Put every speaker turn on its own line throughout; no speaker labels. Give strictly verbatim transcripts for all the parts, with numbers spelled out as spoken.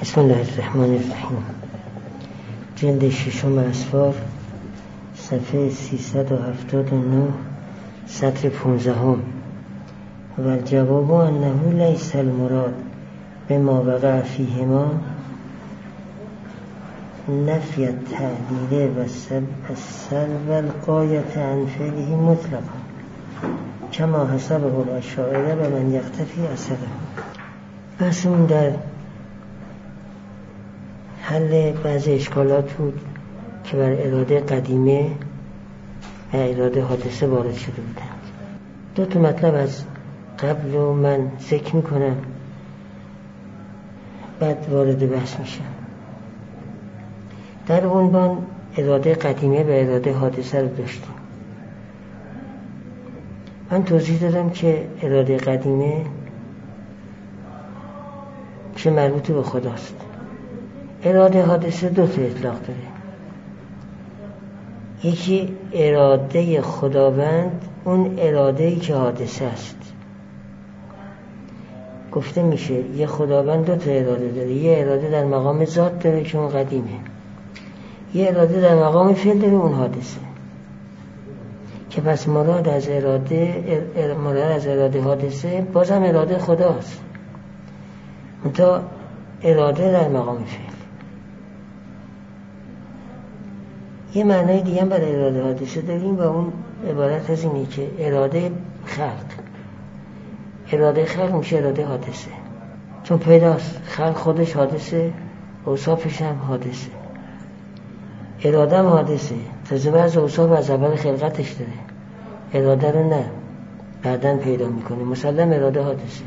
بسم الله الرحمن الرحیم. جلد ششم اسفار، صفحه سیصد و هفتاد و نه، سطر پونزدهم. و الجواب انه لیس المراد بما وقع فیهما نفی التعلیل و سلب الغایة عن فعله مطلقا کما حسبه الاشاعره و من یقتفی اثره. بحثمون در حل بعضی اشکالات بود که بر اراده قدیمه و اراده حادثه وارد شده بودند. دو تا مطلب از قبل رو من ذکر میکنم، بعد وارد بحث میشم. در عنوان اراده قدیمه و اراده حادثه رو داشتیم. من توضیح دادم که اراده قدیمه که مربوط به خداست. اراده حادثه دو تا اطلاق داره. یکی اراده خداوند، اون اراده‌ای که حادثه است. گفته میشه یه خداوند دو تا اراده داره. یه اراده در مقام ذات داره که اون قدیمه، یه اراده در مقام فعل داره، اون حادثه. که پس مراد از اراده مراد از اراده حادثه بازم اراده خداست، منتها اراده در مقام فعل. یه معنای دیگه هم برای اراده حادثه داریم و اون عبارت از اینه که اراده خلق اراده خلق میشه اراده حادثه، چون پیداست خلق خودش حادثه، اوصافش هم حادثه. اراده هم حادثه، تازه بعض اوصاف از اول خلقتش داره، اراده رو نه بعدن پیدا میکنه، مسلم اراده حادثه.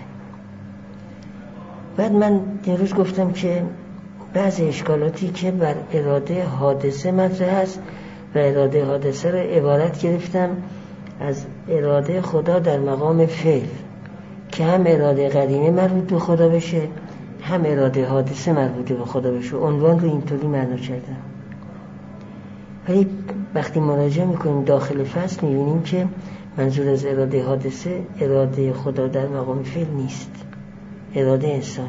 بعد من دیروز گفتم که بعضی اشکالاتی که بر اراده حادثه مطرح است و اراده حادثه رو عبارت گرفتم از اراده خدا در مقام فعل که هم اراده قدیمه مربوط به خدا بشه، هم اراده حادثه مربوط به خدا بشه. عنوان رو اینطوری معنا کردم. ولی وقتی مراجعه میکنیم داخل فصل میبینیم که منظور از اراده حادثه اراده خدا در مقام فعل نیست، اراده انسانه.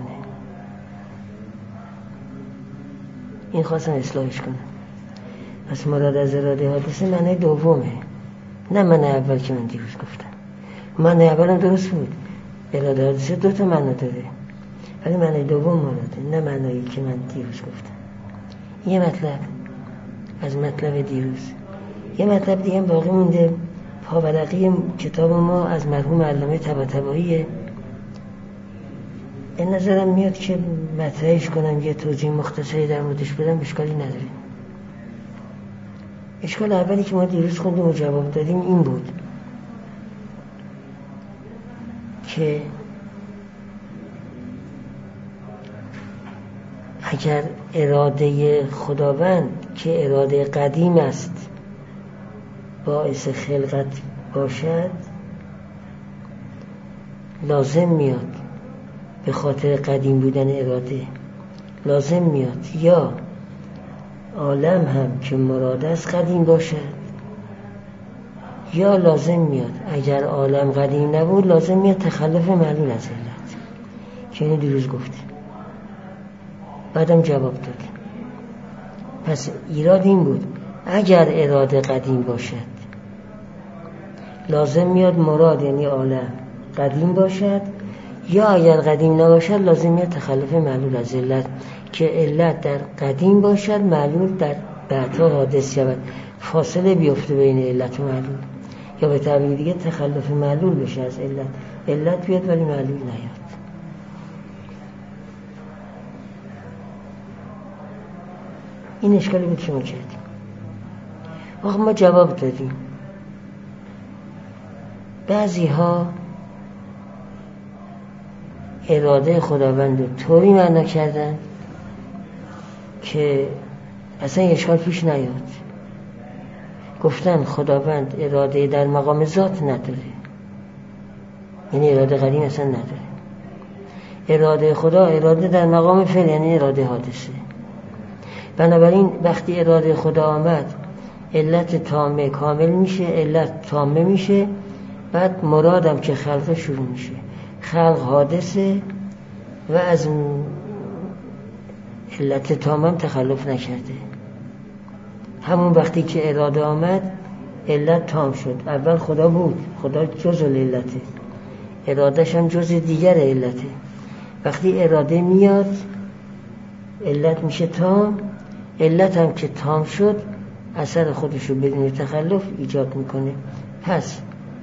این خواستم اصلاحش کنم. پس مراد از اراده حادثه معنی دومه، نه معنی اول که من دیروز گفتم. معنی اولم درست بود، اراده حادثه دو تا معنی داره، ولی معنی دوم مراده، نه معنی که من دیروز گفتم. یه مطلب از مطلب دیروز. یه مطلب دیگه هم باقی مونده، پاورقی کتاب ما از مرحوم علامه طباطباییه. این نظرم میاد که مطرحش کنم، یه توضیح مختصری در موردش بدم، اشکالی نداره. اشکال اولی که ما دیروز خوندیم و جواب دادیم این بود که اگر اراده خداوند که اراده قدیم است باعث خلقت باشد، لازم میاد به خاطر قدیم بودن اراده لازم میاد یا عالم هم که مراد است قدیم باشد، یا لازم میاد اگر عالم قدیم نبود لازم میاد تخلف معلول از علت که اینو دیروز گفتیم، بعدم جواب دادیم. پس ایراد این بود اگر اراده قدیم باشد لازم میاد مراد یعنی عالم قدیم باشد، یا اگر قدیم نباشد لازم میاد تخلف معلول از علت که علت در قدیم باشد، معلول در بعدها حادث شود، فاصله بیفته بین علت و معلول، یا به تعبیر دیگه تخلف معلول بشه از علت، علت بیاد ولی معلول نیاد. این اشکالی بود که ما کردیم. آخه ما جواب دادیم. بعضی ها اراده خداوند رو طوری معنا کردن که اصلا اشکال پیش نیاد. گفتن خداوند اراده در مقام ذات نداره، یعنی اراده قدیم اصلا نداره. اراده خدا اراده در مقام فعل یعنی اراده حادثه. بنابراین وقتی اراده خدا آمد علت تامه کامل میشه، علت تامه میشه، بعد مرادم که خلق شروع میشه. خلق حادثه و از علت تام هم تخلف نکرده. همون وقتی که اراده آمد علت تام شد. اول خدا بود، خدا جزء علته، ارادهش هم جزء دیگر علته. وقتی اراده میاد علت میشه تام، علت هم که تام شد اثر خودشو بدون تخلف ایجاد میکنه. پس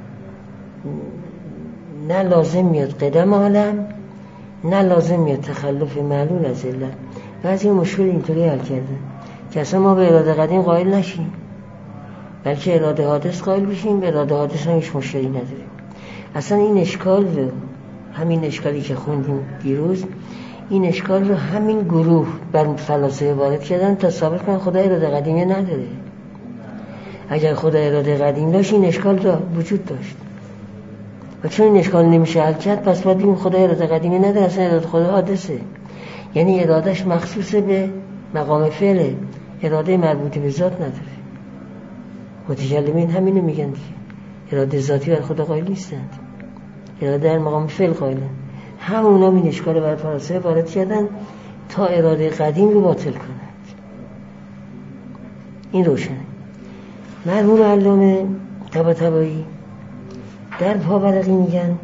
نه لازم میاد قدم عالم، نه لازم میاد تخلف معلول از علت. بعضی مشکل اینطوری حل کردن که اصلا ما به اراده قدیم قائل نشیم، بلکه اراده حادث قائل بشیم. به اراده حادث هم هیچ مشکلی نداریم. اصلا این اشکال رو، همین اشکالی که خوندیم دیروز، این اشکال رو همین گروه بر فلاسفه وارد کردن تا ثابت کنن خدا اراده قدیمی نداره. اگر خدا اراده قدیم داشت این اشکال را وجود داشت، و چون این اشکال نمیشه حل کرد پس باید بگیم خدا اراده قدیمی نداره، اصلا اراده خدا حادثه. یعنی ارادهش مخصوص به مقام فعله، اراده مربوط به ذات نداره. متکلمین همینو میگن دیگه، اراده ذاتی بر خدا قائل نیستند، اراده در مقام فعل قائلن. همونا این اشکال بر فلاسفه وارد کردن تا اراده قدیم رو باطل کنند. این روشنه. مرحوم علامه طباطبایی در پاورقی میگن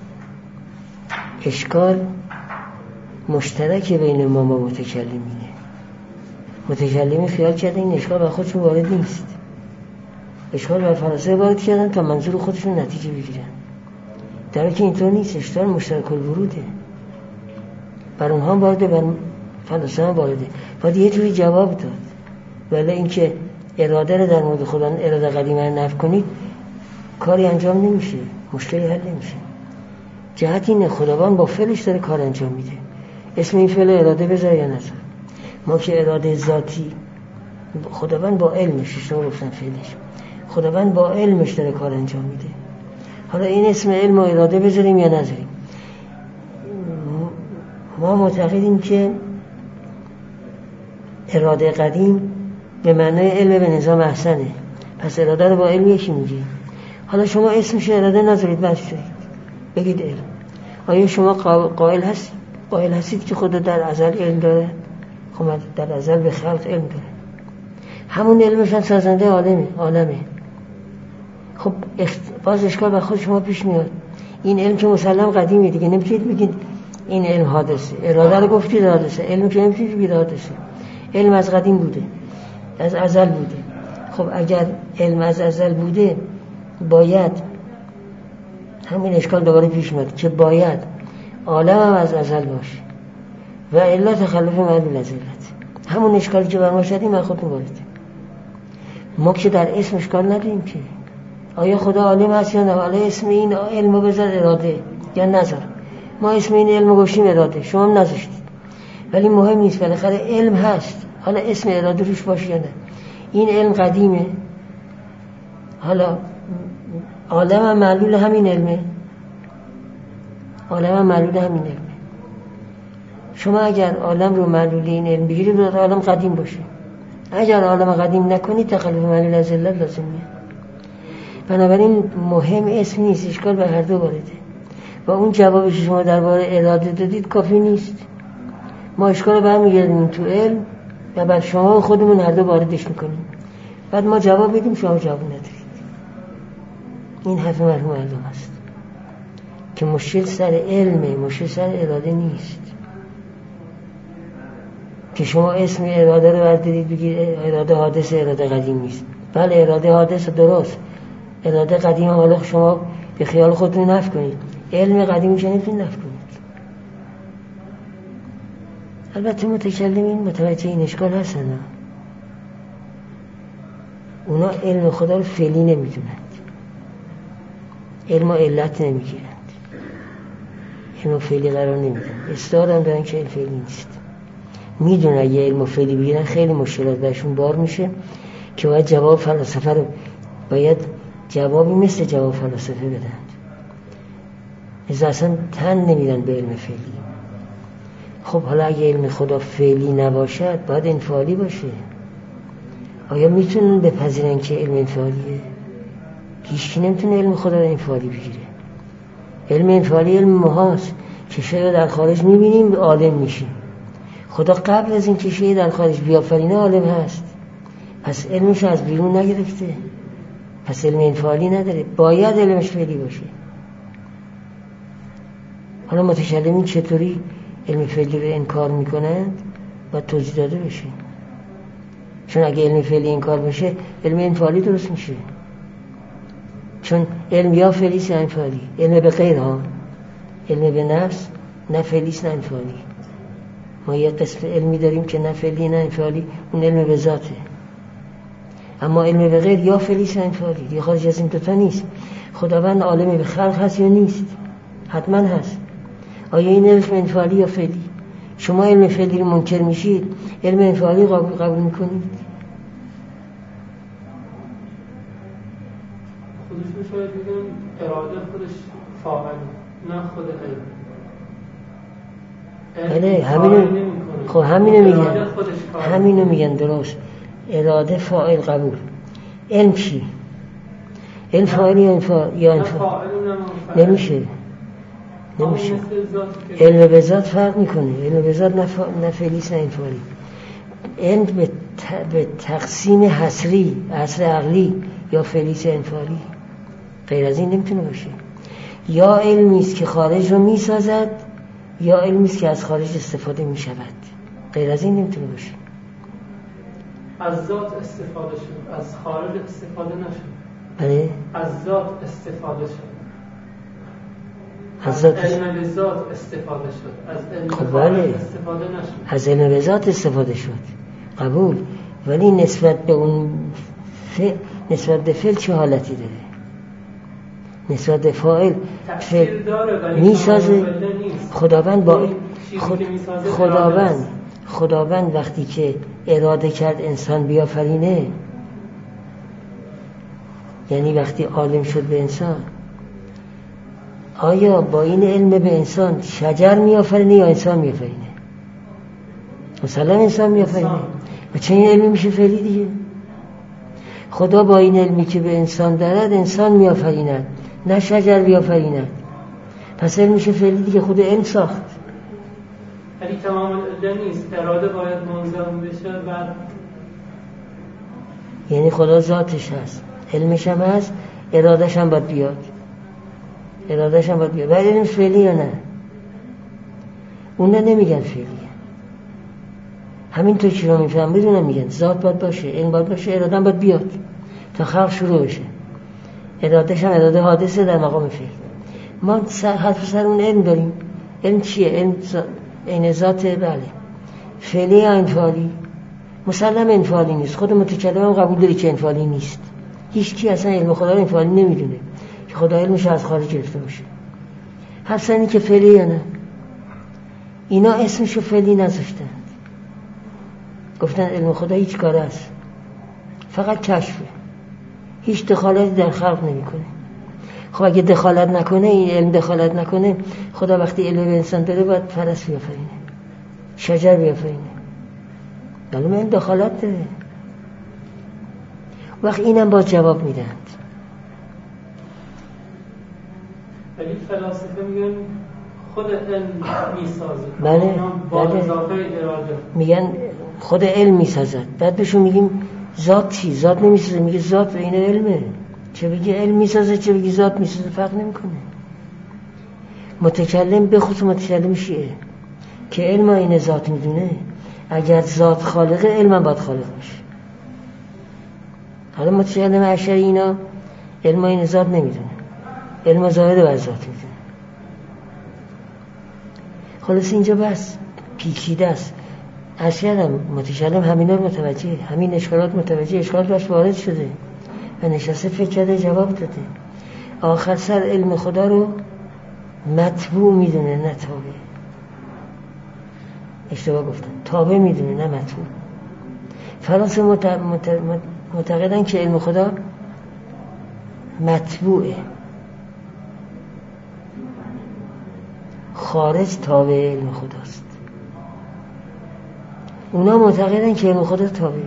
اشکال مشترک بین ما و متکلمینه. متکلمین خیال کرده این اشکال بر خودشون وارد نیست، اشکال بر فلاسفه وارد کردن تا منظور خودشون نتیجه بگیرن، در حالی که اینطور نیست. اشکال مشترک الوروده، بر اونها وارده، بر فلاسفه هم وارده. باید یه جوری جواب داد. ولی اینکه اراده رو در مورد خدا اراده قدیمه رو نفی کنید کاری انجام نمیشه، مشکلی حل نمیشه. جهت اینه خداوند با فعلش داره کار انجام میده. اسم این فعل اراده بذار یا نذار. ما که اراده ذاتی، خداوند با علمش، شما گفتن فعلش، خداوند با علمش داره کار انجام میده. حالا این اسم علم و اراده بذاریم یا نذاریم، ما معتقدیم که اراده قدیم به معنای علم به نظام احسنه، پس اراده رو با علم یکی میگی. حالا شما اسمش اراده نذارید، بس بگید علم. آیا شما قائل هست قائل هستید که خدا در ازل علم داره؟ خب در ازل به خلق علم داره، همون علمشان سازنده عالمه عالمه. خب باز اشکال بر خود شما پیش میاد. این علم که مسلم قدیمه دیگه، نمیتونید بگید این علم حادثه. اراده رو گفتید حادثه، علم که نمیتونید بگید حادثه. علم از قدیم بوده، از ازل بوده. خب اگر علم از ازل بوده باید همین اشکال دوباره پیش میاد که باید عالم هم از ازل باشه و الا تخلف معلول از علت. همون اشکالی که بر ما شدیم من خودتون وارده. ما که در اسم اشکال نداریم که آیا خدا عالم هست یا نه. حالا اسم این علم رو بذار اراده یا نذار. ما اسم این علم رو گوشیم اراده، شما هم نذاشتید، ولی مهم نیست، بالاخره علم هست. حالا اسم اراده روش باشه یا نه. این علم قدیمه، حالا عالم هم معلول همین علمه، عالم هم معلول همین علمه. شما اگر عالم رو معلول این علم بگیرید باید عالم قدیم باشه. اگر عالم قدیم نکنید تخلف معلول از علت لازم میاد. بنابراین مهم اسم نیست، اشکال به هر دو وارده. و اون جوابی که شما درباره اراده دادید کافی نیست. ما اشکال برمیگردیم تو علم و بعد شما خودمون هر دو واردش میکنیم، بعد ما جواب میدیم شما جواب ندارید. این حرف مرحوم علامه است که مشکل سر علمه، مشکل سر اراده نیست. که شما اسم اراده رو بردارید بگید اراده حادث، اراده قدیم نیست. بله اراده حادث درست، اراده قدیم حالا شما به خیال خودتون نفی کنید، علم قدیمی که نمیتونید نفی کنید. البته متکلمین متوجه این اشکال هستن، اونا علم خدا رو فعلی نمیدونند، علم و علت نمیگیرند، علم و فعلی قرار نمیدن، استعداد هم دارن که علم فعلی نیست. میدونن اگه علم و فعلی بگیرن خیلی مشکلات برشون بار میشه که باید جواب فلسفه رو باید جوابی مثل جواب فلسفه بدند. از اصلا تن نمیدن به علم فعلی. خب حالا اگه علم خدا فعلی نباشد باید انفعالی باشه. آیا میتونن بپذیرن که علم انفعالیه؟ هیچکی نمیتونه علم خدا رو انفعالی بگیره. علم انفعالی علم محاست که شاید در خارج میبینیم عالم میشیم. خدا قبل از این که شیء در خارج بیافرینه عالم هست، پس علمش از بیرون نگرفته، پس علم انفعالی نداره، باید علمش فعلی باشه. حالا متکلمین چطوری علم فعلی رو انکار میکنند و توضیح داده بشه، چون اگه علم فعلی انکار بشه علم انفعالی درست میشه، چون علم یا فعلی است یا انفعالی. علم به غیر ها، علم به نفس نه فعلی است نه انفعالی. ما یه قسم علمی داریم که نه فعلی نه انفعالی، اون علم به ذاته. اما علم به غیر یا فعلی است یا انفعالی، دیگه خارج از این دوتا نیست. خداوند عالم به خلق هست یا نیست؟ حتما هست. آیا این علم انفعالی یا فعلی؟ شما علم فعلی رو منکر میشید، علم انفعالی قبول, قبول میکنید؟
خودش شاید بگم اراده خودش فاعل نه خود علم.
بله همینو خب همینو میگن همینو میگن درست. اراده فاعل قبول. علم چی؟ علم فاعل یا انفعال یا انفعال نمیشه نمیشه. علم به ذات فرق میکنه. علم به ذات نه فعلی است نه انفعالی. علم به, ت... به تقسیم حصری، حصر عقلی یا فعلی است انفعالی، غیر از این نمیتونه باشه. یا علمی است که خارج رو میسازد یا علمی است که از خارج استفاده میشود، غیر از این نمیتونه باشه.
از ذات استفاده شد، از خارج استفاده نشد.
بله
از ذات استفاده شد،
از ذات
علم به ذات استفاده شد، از علم
خب
خارج
بله.
استفاده نشد.
از علم به ذات استفاده شد قبول، ولی نسبت به اون ف... نسبت به فعل چه حالتی داره؟ نسبت به فاعل
تأثیر داره ولی
میسازه. خداوند با خود... خداوند خداوند وقتی که اراده کرد انسان بیافرینه، یعنی وقتی عالم شد به انسان، آیا با این علم به انسان شجر میآفرینه یا انسان میآفرینه؟ مثلا انسان میآفرینه. و چه این علمی میشه فعلی دیگه؟ خدا با این علمی که به انسان دارد انسان میآفریند نه شجر بیافریند، پس علم میشه فعلی دیگه، خود علم ساخت.
ولی تمام علم نیست، اراده باید منظم بشه. بعد
یعنی خدا ذاتش هست، علمش هم هست، ارادش هم باید بیاد، ارادش هم باید بیاد. ولی علم فعلی یا نه؟ اونا نمیگن فعلی، همین تو چی رو میفهم بدونم میگن ذات باید باشه، علم باید باشه، اراده هم باید بیاد تا خلق شروع بشه. ارادش هم اراده حادثه در مقام فعل. ما حرف سر اون علم داریم. علم چیه؟ علم این ذاته. بله فعلی یا انفعالی؟ مسلم انفعالی نیست. خود متکلم هم قبول داری که انفعالی نیست. هیچ کی اصلا علم خدا رو انفعالی نمیدونه که خدا علمش از خارج گرفته باشه. حرف سر که فعلی یا نه. اینا اسمشو فعلی نذاشتن، گفتن علم خدا هیچ کاره است، فقط کشفه، هیچ دخالتی در خلق نمیکنه. خب اگه دخالت نکنه، این علم دخالت نکنه، خدا وقتی علم به انسان داره باید فرس بیافرینه، شجر بیافرینه. معلومه این دخالت داره. وقت اینم باز جواب میدند.
ولی فلاسفه میگن خود علم میسازه.
بله
با
بله.
اضافه اراده
میگن خود علم میسازد. بعد بهشون میگیم ذات چی؟ ذات نمیسازه. میگه ذات به این علمه. چه بگی علم میسازه چه بگی ذات میسازه فرق نمیکنه. متکلم به خصوص متکلم شیعه که علم این ذات میدونه، اگر ذات خالقه علم باید خالق باشه. حالا متکلم اشعری اینا علم این ذات نمیدونه، علم ظاهر بر ذات میدونه. خلاص اینجا بس پیچیده است. اشعری هم متکلم همینا رو متوجه، همین اشکالات متوجه، اشکالات باش وارد شده و نشسته فکر کرده جواب داده. آخر سر علم خدا رو مطبوع میدونه نه تابع. اشتباه گفتم، تابع میدونه نه مطبوع. فلاسفه مت... مت... معتقدن که علم خدا مطبوعه، خارج تابع علم خداست. اونا معتقدن که علم خدا تابعه،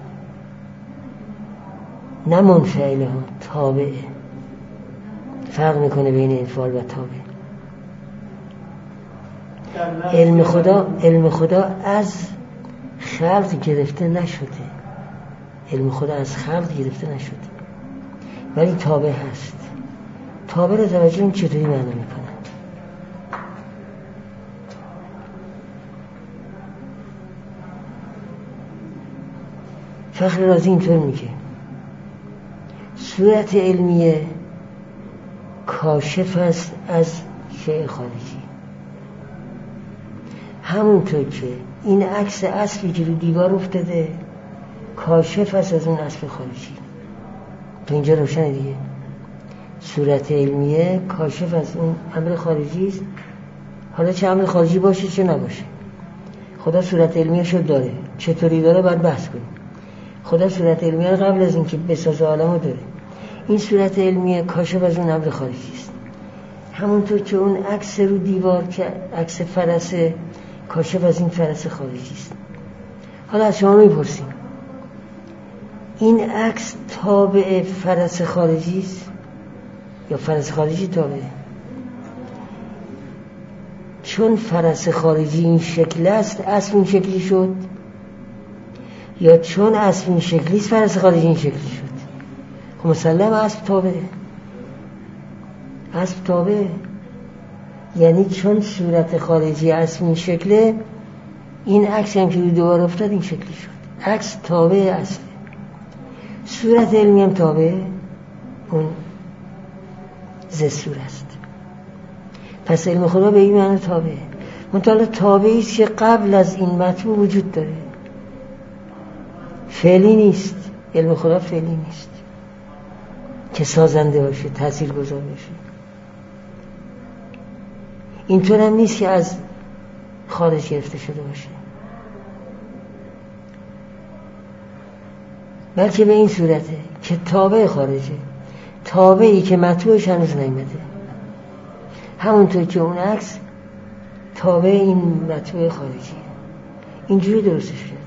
نه منفعله ها، تابعه. فرق میکنه بین انفعال و تابع. علم خدا علم خدا از خلق گرفته نشده، علم خدا از خلق گرفته نشده، ولی تابع هست. تابع رو توجه این چطوری معنی میکنن؟ فخر رازی اینطور میگه صورت علمیه کاشف است از شیء خارجی، همونطور که این عکس اصلی که رو دیوار افتاده کاشف است از اون اصل خارجی. تو اینجا روشنه دیگه، صورت علمیه کاشف از اون امر خارجی است، حالا چه امر خارجی باشه چه نباشه. خدا صورت علمیه شو داره، چطوری داره باید بحث کنیم. خدا صورت علمیه قبل از اینکه بسازه عالمو داره. این صورت علمیه کاشف از اون امر خارجی است، همونطور که اون عکس رو دیوار که عکس فرسه کاشف از این فرس خارجی است. حالا از شما میپرسیم این عکس تابع فرس خارجی است یا فرس خارجی تابع؟ چون فرس خارجی این شکل است اصل این شکلی شد، یا چون اصل این شکلی است فرس خارجی این شکلی شد؟ خب مسلم اصل تابعه، اصل تابعه، یعنی چون صورت خارجی اصل این شکله این عکس هم که رو دیوار افتاد این شکلی شد. عکس تابع اصله، صورت علمی هم تابع اون زسور است. پس علم خدا به این معنی تابعه، منتها تابعی است که قبل از این مطلوب وجود داره، فعلی نیست. علم خدا فعلی نیست که سازنده باشه، تأثیر گذار باشه. اینطور هم نیست که از خارج گرفته شده باشه، بلکه به این صورته که تابع خارجه، تابعی که مطلوبش هنوز نیامده، همونطور که اون عکس تابع این مطلوب خارجیه. اینجوری درستش کرد.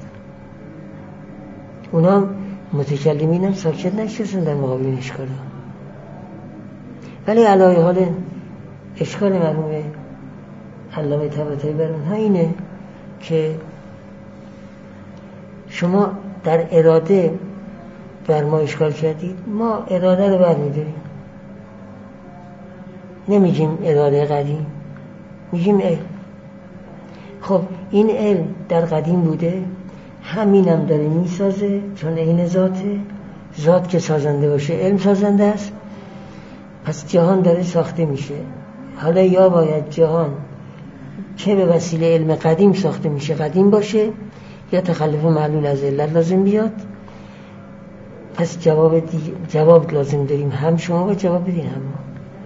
اونا متکلمین هم ساکت نشستن در مقابل این اشکال ها، ولی علاوه حال اشکال مرحوم علامه طباطبایی بر اونها اینه که شما در اراده بر ما اشکال کردید، ما اراده رو برمی‌داریم، نمیگیم اراده قدیم، میگیم علم. خب این علم در قدیم بوده، همینم داره میسازه، چون این ذاته، ذات که سازنده باشه علم سازنده است. پس جهان داره ساخته میشه. حالا یا باید جهان که به وسیله علم قدیم ساخته میشه قدیم باشه، یا تخلف معلول از علت لازم بیاد. پس جواب دی... جواب لازم داریم، هم شما با جواب بدین هم ما.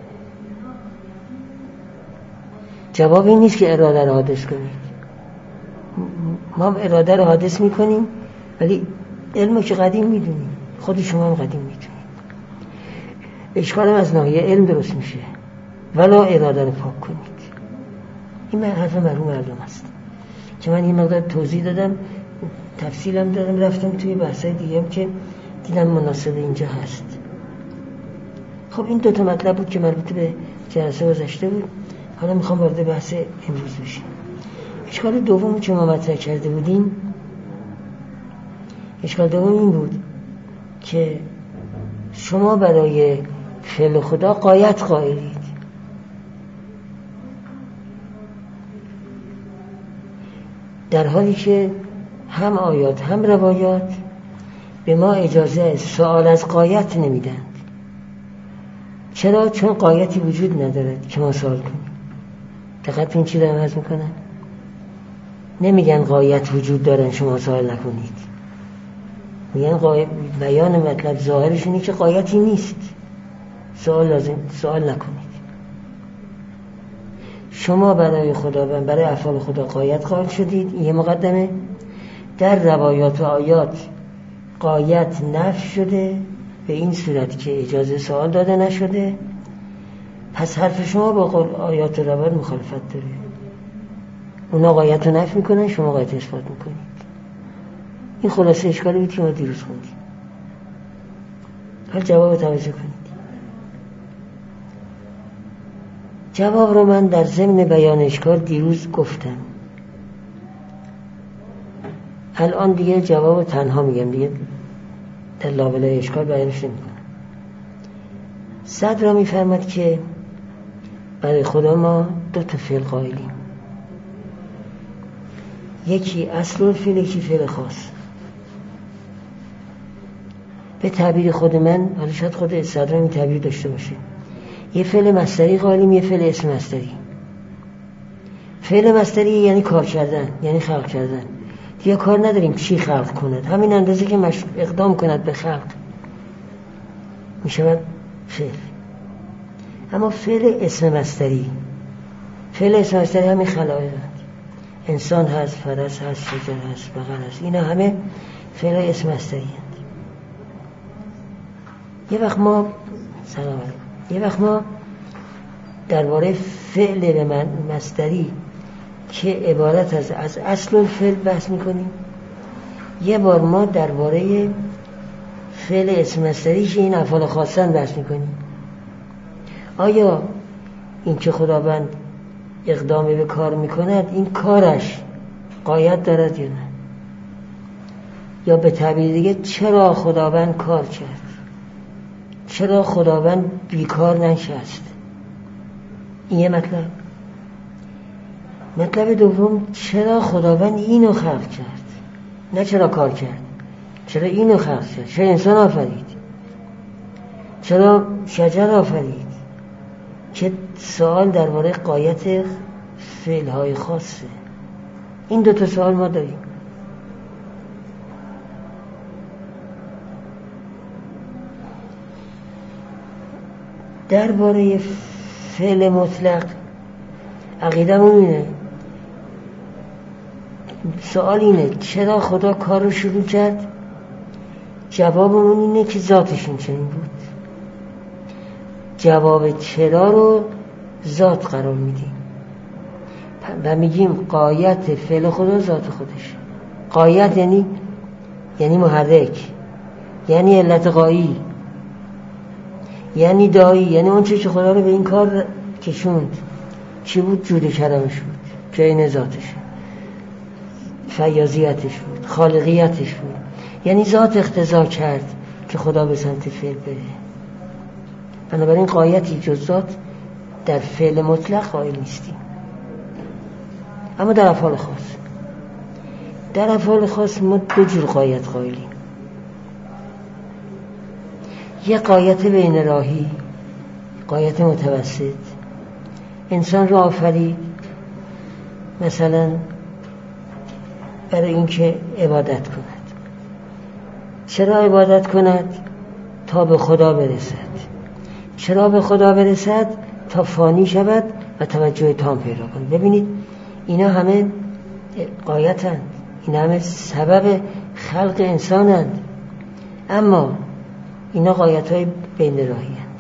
جواب این نیست که اراده رو حادث کنید، ما اراده رو حادث میکنیم ولی علمو که قدیم میدونیم، خود شما هم قدیم میدونید. اشکال هم از ناحیه علم درست میشه، ولا اراده رو پاک کنید. این حرف مرحوم علامه است که من این مقدار توضیح دادم، تفصیلم دادم، رفتم توی بحثای دیگه هم که دیدم مناسب اینجا هست. خب این دوتا مطلب بود که مربوط به جلسه گذشته بود. حالا میخوام وارد بحث امروز بشیم. اشکال دوم که ما مطرح کرده بودیم، اشکال دوم این بود که شما برای فعل خدا غایت قائلید. در حالی که هم آیات هم روایات به ما اجازه سوال از غایت نمیدند. چرا؟ چون غایتی وجود ندارد که ما سوال کنیم. دقت این چی دارم عرض میکنم؟ نمیگن غایت وجود دارن شما سوال نکنید، میگن غایت بیان مطلب ظاهرش اینه که غایتی نیست، سوال لازم سوال نکنید. شما برای خدا و برای افعال خدا غایت قائل شدید، یه مقدمه. در روایات و آیات غایت نفی شده به این صورت که اجازه سوال داده نشده. پس حرف شما با قول آیات و روایات مخالفت داره. اونا غایت رو نفی میکنن، شما غایت اثبات میکنید. این خلاصه اشکالی بود که ما دیروز خوندیم. حال جواب توجه کنید. جواب رو من در ضمن بیان اشکال دیروز گفتم، الان دیگه جواب تنها میگم، دیگه در لابلای اشکال بیانش نمیکنم. صدر را میفرماد که برای خدا ما دو تا فعل قائلیم، یکی اصل الفعل، یکی فعل خاص. به تعبیر خود من، حالا شاید خود صدر این تعبیر داشته باشه، یه فعل مصدری قائلیم، یه فعل اسم مصدری. فعل مصدری یعنی کار کردن، یعنی خلق کردن. دیگه کار نداریم چی خلق کند، همین اندازه که مش... اقدام کند به خلق میشود فعل. اما فعل اسم مصدری، فعل اسم مصدری همین خلایق، انسان هست، فرس هست، شجر هست، بقر هست، اینا همه فعل اسم مصدری هست. یه وقت ما سلام علیکم یه وقت ما درباره فعل به من مصدری که عبارت از از اصل الفعل بحث میکنیم، یه بار ما درباره فعل اسم مصدری که این افعال خاصن بحث میکنیم. آیا این که خداوند اقدامی به کار میکند، این کارش غایت دارد یا نه؟ یا به تعبیر دیگه چرا خداوند کار کرد؟ چرا خداوند بیکار ننشست؟ این یه مطلب. مطلب دوم، چرا خداوند اینو خلق کرد؟ نه چرا کار کرد، چرا اینو خلق کرد؟ چرا انسان آفرید؟ چرا شجر آفرید؟ که سوال درباره غایت فعل‌های خاصه. این دو تا سوال ما داریم. درباره فعل مطلق عقیده‌مون اینه، سوال اینه چرا خدا کار رو شروع کرد؟ جوابمون اینه که ذاتشون چنین بود. جواب چرا رو ذات قرار میدیم و میگیم غایت فعل خدا ذات خودش. غایت یعنی یعنی محرک، یعنی علت غایی، یعنی دایی، یعنی اون چه که خدا رو به این کار کشوند. چی بود؟ جود کرمش بود که این ذاتش، فیاضیتش بود، خالقیتش بود. یعنی ذات اقتضا کرد که خدا به سمت فعل بره. بنابراین غایتی جز ذات در فعل مطلق قائل نیستیم. اما در افعال خاص، در افعال خاص ما دو جور غایت قائلیم. یک غایت بین راهی، غایت متوسط. انسان را آفرید مثلا برای اینکه عبادت کند. چرا عبادت کند؟ تا به خدا برسد. چرا به خدا برسد؟ تا فانی شود و توجه تام پیدا کند. ببینید اینا همه غایتند، اینا همه سبب خلق انسانند، اما اینا غایت های بین راهی هست.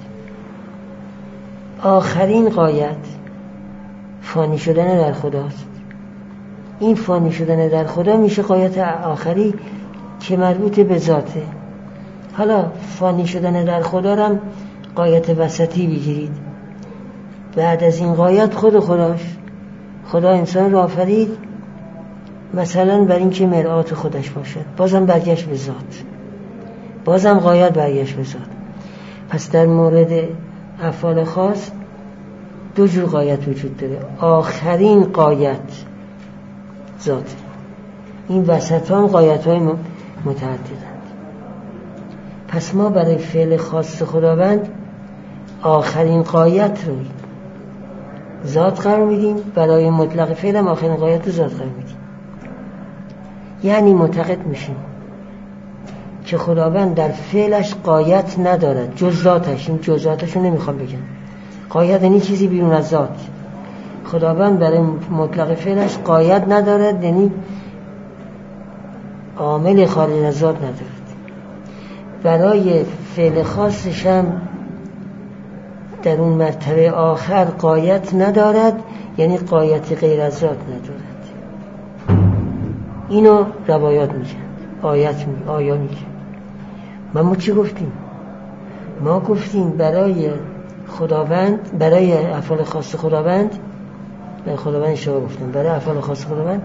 آخرین غایت فانی شدن در خداست. این فانی شدن در خدا میشه غایت آخری که مربوط به ذاته. حالا فانی شدن در خدا هم غایت وسطی بگیرید. بعد از این غایت خود خداش، خدا انسان را آفرید مثلا بر این که مرآت خودش باشد، بازم برگشت به ذات، بازم غایت برگشت به ذات. پس در مورد افعال خاص دو جور غایت وجود داره. آخرین غایت ذات، این وسطان غایت های متعددند. پس ما برای فعل خاص خداوند آخرین غایت رو ذات قرار میدیم، برای مطلق فعل هم آخرین غایت ذات قرار میدیم. یعنی معتقد میشیم که خداوند در فعلش غایت ندارد جز ذاتش. این جزئیاتش رو نمیخوام بگم. غایت یعنی چیزی بیرون از ذات. خداوند برای مطلق فعلش غایت ندارد، یعنی عامل خارج از ذات ندارد. برای فعل خاصش هم در اون مرتبه آخر غایت ندارد، یعنی غایت غیر از ذات ندارد. اینو روایات میگن، آیت می آیا میگن. ما ما چی گفتیم؟ ما گفتیم برای خداوند برای افعال خاص خداوند، برای خداوند اشاره گفتم، برای افعال خاص خداوند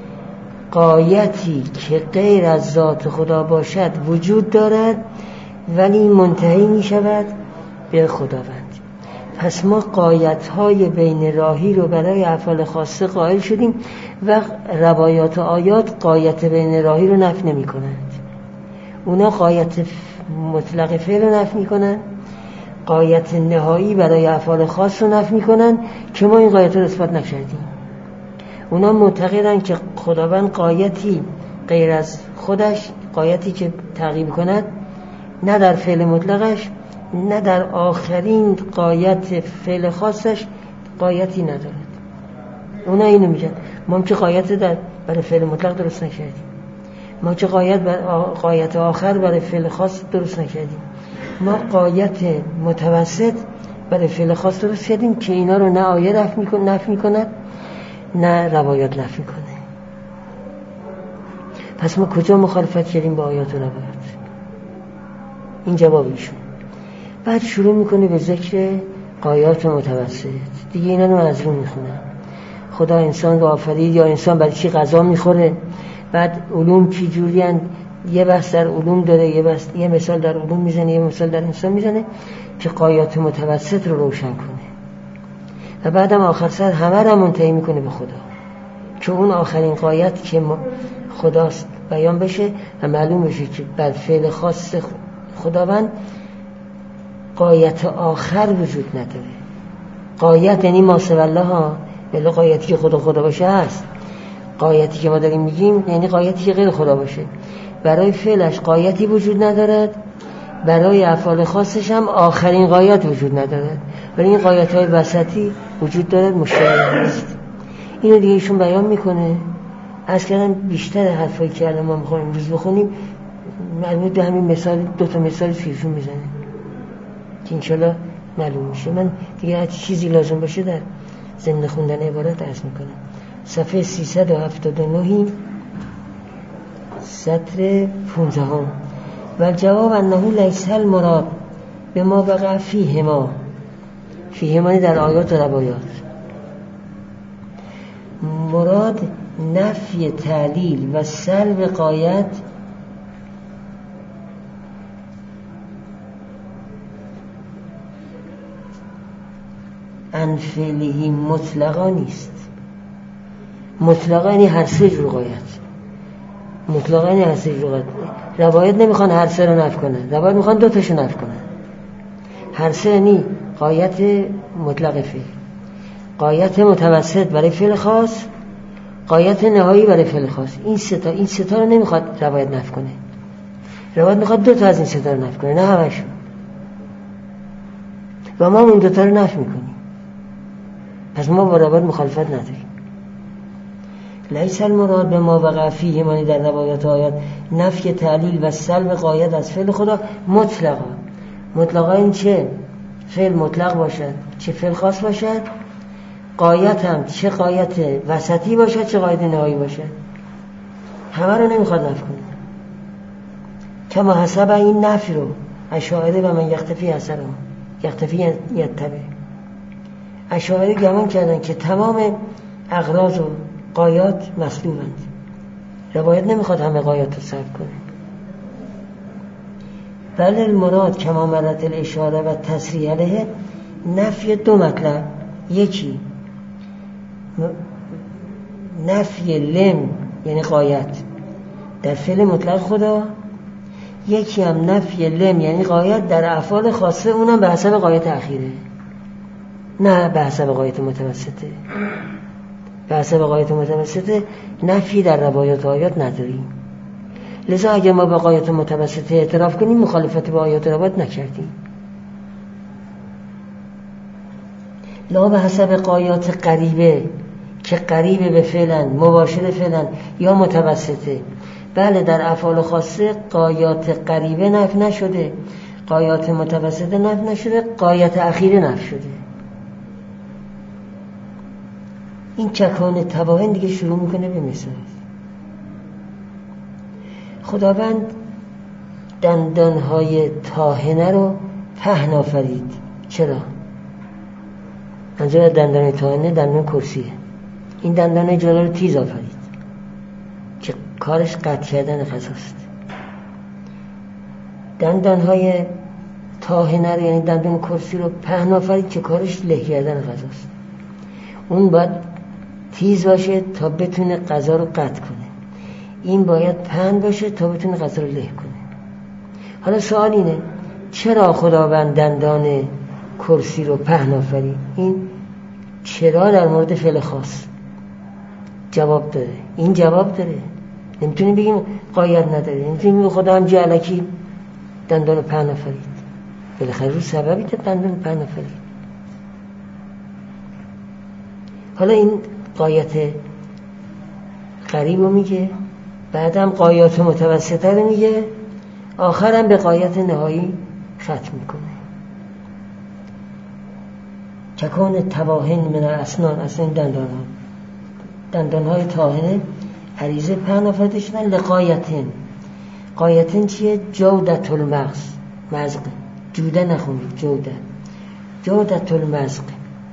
غایتی که غیر از ذات خدا باشد وجود دارد ولی منتهی می شود به خداوند. پس ما غایت‌های بین راهی رو برای افعال خاصه قائل شدیم و روایات و آیات غایت بین راهی رو نفی نمی کنند. اونا غایت مطلق فعل رو نفی می کنند، غایت نهایی برای افعال خاص رو نفی می کنند که ما این غایت رو اثبات نکردیم. اونا معتقدن که خداوند غایتی غیر از خودش، غایتی که تعقیب کند نه در فعل مطلقش نه در آخرین غایت فعل خاصش غایتی ندارد. اونا اینو میگن. ما که غایت در برای فعل مطلق درست نکردیم، ما که غایت بر غایت آخر برای فعل خاص درست نکردیم، ما غایت متوسط برای فعل خاص درست کردیم که اینا رو نه آیه نفی میکنه نفی میکنه نه روایات نفی کنه. پس ما کجا مخالفت کردیم با آیات و روایات؟ این جواب ایشون. بعد شروع میکنه به ذکر غایات متوسط. دیگه اینا رو من از رو میخونم. خدا انسان رو آفرید، یا انسان برای چی غذا میخوره، بعد علوم چی جوریان، یه بحث در علوم داره، یه بحث یه مثال در علوم میزنه، یه مثال در انسان میزنه که غایات متوسط رو روشن کنه. و بعدم آخر سر همه را منتهی میکنه به خدا که اون آخرین غایت که خداست بیان بشه و معلوم بشه که بر فعل خاص خداوند غایت آخر وجود نداره. غایت یعنی ما سوی الله ها، یعنی غایتی که خدا خدا باشه هست. غایتی که ما داریم میگیم یعنی غایتی که غیر خدا باشه. برای فعلش غایتی وجود ندارد، برای افعال خاصش هم آخرین غایت وجود ندارد، ولی این غایت های وسطی وجود دارد، مشترک است. اینو دیگه ایشون بیان میکنه. از کردم بیشتر حرفایی که الان ما میخوایم امروز بخونیم مربوط به همین مثال، دو تا مثال که ایشون میزنه که انشالله معلوم میشه. من دیگه هر چیزی لازم باشه در ضمن خوندن عبارت عرض میکنم. صفحه سیصد و هفتاد و نه سطر پانزده هم. و جواب انه لیس المراد به ما وقع فیهما، فیهما در آیات و روایات، مراد نفی تعلیل و سلب غایت عن فعله مطلقا نیست. مطلقا یعنی هر سه جور غایت، مطلقا یعنی هر سه جور غایت. روایت نمیخوان هر سه رو نفی کنن، روایت میخوان دو تاشو نفی کنن. هر سه یعنی غایت مطلق فعل، غایت متوسط برای فعل خاص، غایت نهایی برای فعل خاص. این سه تا این سه تا رو نمیخواد روایت نفی کنه. روایت میخواد دو تا از این سه تا رو نفی کنه، نه همشون. و ما اون دو تا رو نفی میکنیم. پس ما با روایت مخالفت نداریم. لیس المراد به ما وقع فیه، معنی در روایات آیات نفی تعلیل و سلب غایت از فعل خدا مطلقا. مطلقا این چه فعل مطلق باشد چه فعل خاص باشد، غایت هم چه غایت وسطی باشد چه غایت نهایی باشد، همه رو نمیخواد نفی کنه. کما حسب این نفی رو اشاعره و من یختفی حسر هم یختفی یتبه. اشاعره گمان کردن که تمام اغراض و غایات مطلوبند، روایت نمیخواد همه غایات رو سلب کنه. بل المراد کما مرت الاشاره و تصریح علیه نفی دو مطلب، یکی نفی لم یعنی غایت در فعل مطلق خدا، یکی هم نفی لم یعنی غایت در افعال خاصه، اونم به حسب غایت اخیره، نه به حسب غایت متوسطه. به حسب غایت متوسطه نفی در روایات و آیات نداریم. لذا اگر ما به غایت متوسطه اعتراف کنیم مخالفت با آیات و روایات نکردیم. لا به حسب غایات قریبه که قریبه به فعلن، مباشر فعلن یا متوسطه. بله در افعال خاصه غایات قریبه نفی نشده، غایات متوسطه نفی نشده، غایت اخیره نفی شده. این چکان تباهن دیگه شروع میکنه به مثال. خداوند دندانهای تاهنه رو پهن آفرید. چرا؟ منظور دندان طاهنه دندان کرسیه. این دندان جلو رو تیز آفرید که کارش قطع کردن غذاست. دندان های طاهنه رو یعنی دندان کرسی رو پهن آفرید که کارش له کردن غذاست. اون باید تیز باشه تا بتونه غذا رو قطع کنه، این باید پهن باشه تا بتونه غذا رو له کنه. حالا سوال اینه چرا خداوند دندان کرسی رو پهن آفرید؟ این چرا در مورد فعل خاص جواب داره. این جواب داره، نمیتونیم بگیم قایت نداره، نمیتونیم بگیم خدا هم جعلکی دندان رو پهن آفرید. بالاخره رو سببی که دندان پهن آفرید. حالا این قایت قریب رو میگه، بعدم قایت متوسطه رو میگه، آخرم به قایت نهایی ختم میکنه. چکان تواهن من اسنان، اصلا دندان ها دندان های تاهنه عریضه پهن آفریده شدن. لقایتن، قایتن چیه؟ جودت المغز، مزق، جوده نخونید، جوده، جودت المزق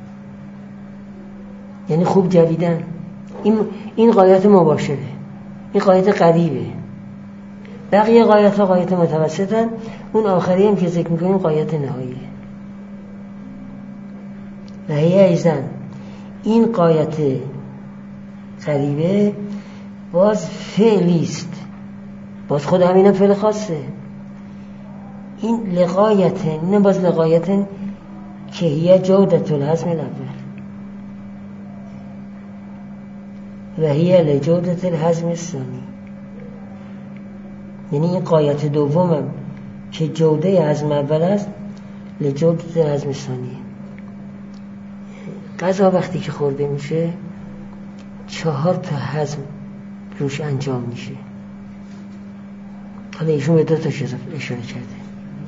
یعنی خوب جویدن. این این قایت مباشره، این قایت قریبه. بقیه قایت ها قایت متوسطن، اون آخری هم که ذکر میکنیم قایت نهاییه. و هی ایزن این قایت قریبه باز فعلیست، باز خود همینم فعل خاصه. این لقایتن، این باز لقایتن که هی جودت الهضم الاول و هی لجودت الهضم الثانی، یعنی این قایت دومم که جوده هضم اول است لجودت الهضم الثانی. غذا وقتی که خورده میشه چهار تا هضم روش انجام میشه. حالا ایشون به دو تا اشاره کرده.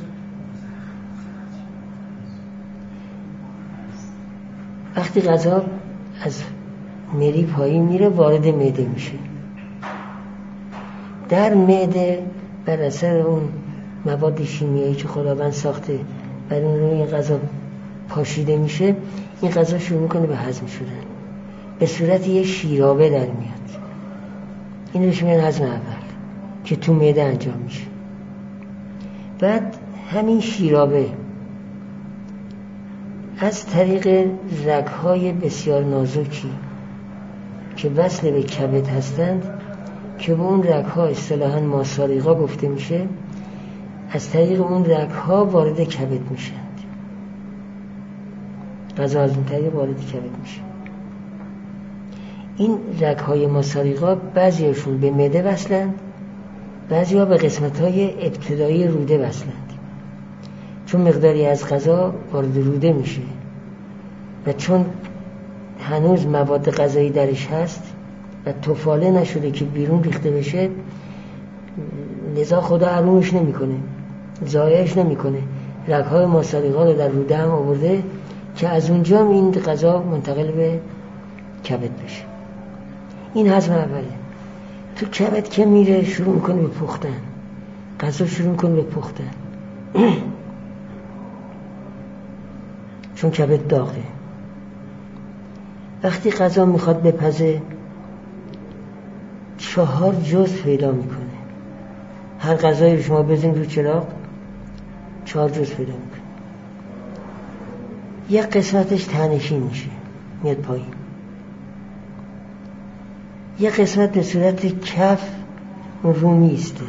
وقتی غذا از مری پایین میره وارد معده میشه، در معده بر اثر اون مواد شیمیایی که خداوند ساخته بر اون روی غذا پاشیده میشه، این غذا شروع میکنه به هضم شدن، به صورت یه شیرابه در میاد. این روش میگن هضم اول که تو معده انجام میشه. بعد همین شیرابه از طریق رگ‌های بسیار نازکی که وصل به کبد هستند که به اون رگ‌ها اصطلاحاً ماساریقا گفته میشه، از طریق اون رگ‌ها وارد کبد میشند. غذا از اون طریق وارد کبد میشه. این رگ‌های ماساریقا بعضیشون به معده وصلند، بعضی‌ها به قسمت‌های ابتدایی روده وصلند. چون مقداری از غذا وارد روده میشه و چون هنوز مواد غذایی درش هست و تفاله نشده که بیرون ریخته بشه، لذا خدا حرومش نمیکنه، ضایعش نمیکنه. رگ‌های ماساریقا رو در روده هم آورده که از اونجا این غذا منتقل به کبد بشه. این هضم اوله. تو کبد که میره شروع میکنه به پختن، غذا شروع میکنه به پختن چون کبد داغه. وقتی غذا میخواد بپزه چهار جزء پیدا میکنه. هر غذایی رو شما بزنید رو چراغ چهار جزء پیدا میکنه. یک قسمتش تنشین میشه میاد پایین، یک قسمت به صورت کف رو میسته،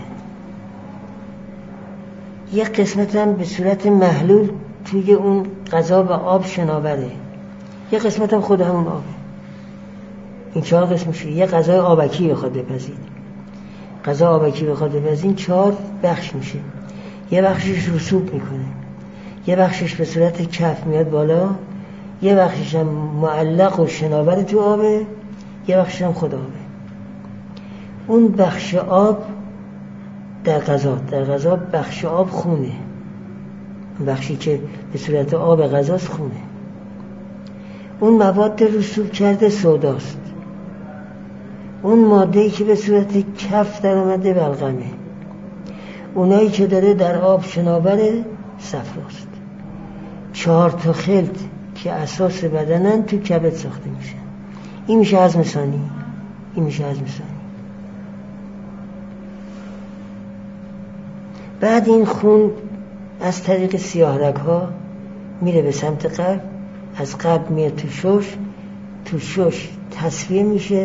یک قسمت هم به صورت محلول توی اون غذا و آب شناوره، یک قسمت هم خود همون آبه. این چهار قسم میشه. یک غذای آبکی بخواد بپزید، غذا آبکی بخواد بپزید چهار بخش میشه. یه بخشش رسوب میکنه، یه بخشش به صورت کف میاد بالا، یه بخشش هم معلق و شناور تو آبه، یه بخشش هم خود آبه. اون بخش آب در غذا در غذا بخش آب خونه، بخشی که به صورت آب غذاست خونه. اون مواد رسوب کرده سوداست، اون ماده‌ای که به صورت کف در آمده بلغمه، اونایی که داره در آب شناوره صفراست. چهار تا خلط که اساس بدنن تو کبد ساخته میشن. این میشه هضم ثانی، این میشه هضم ثانی. بعد این خون از طریق سیاه رگ‌ها میره به سمت قلب، از قلب میاد تو شش، تو شش تصفیه میشه،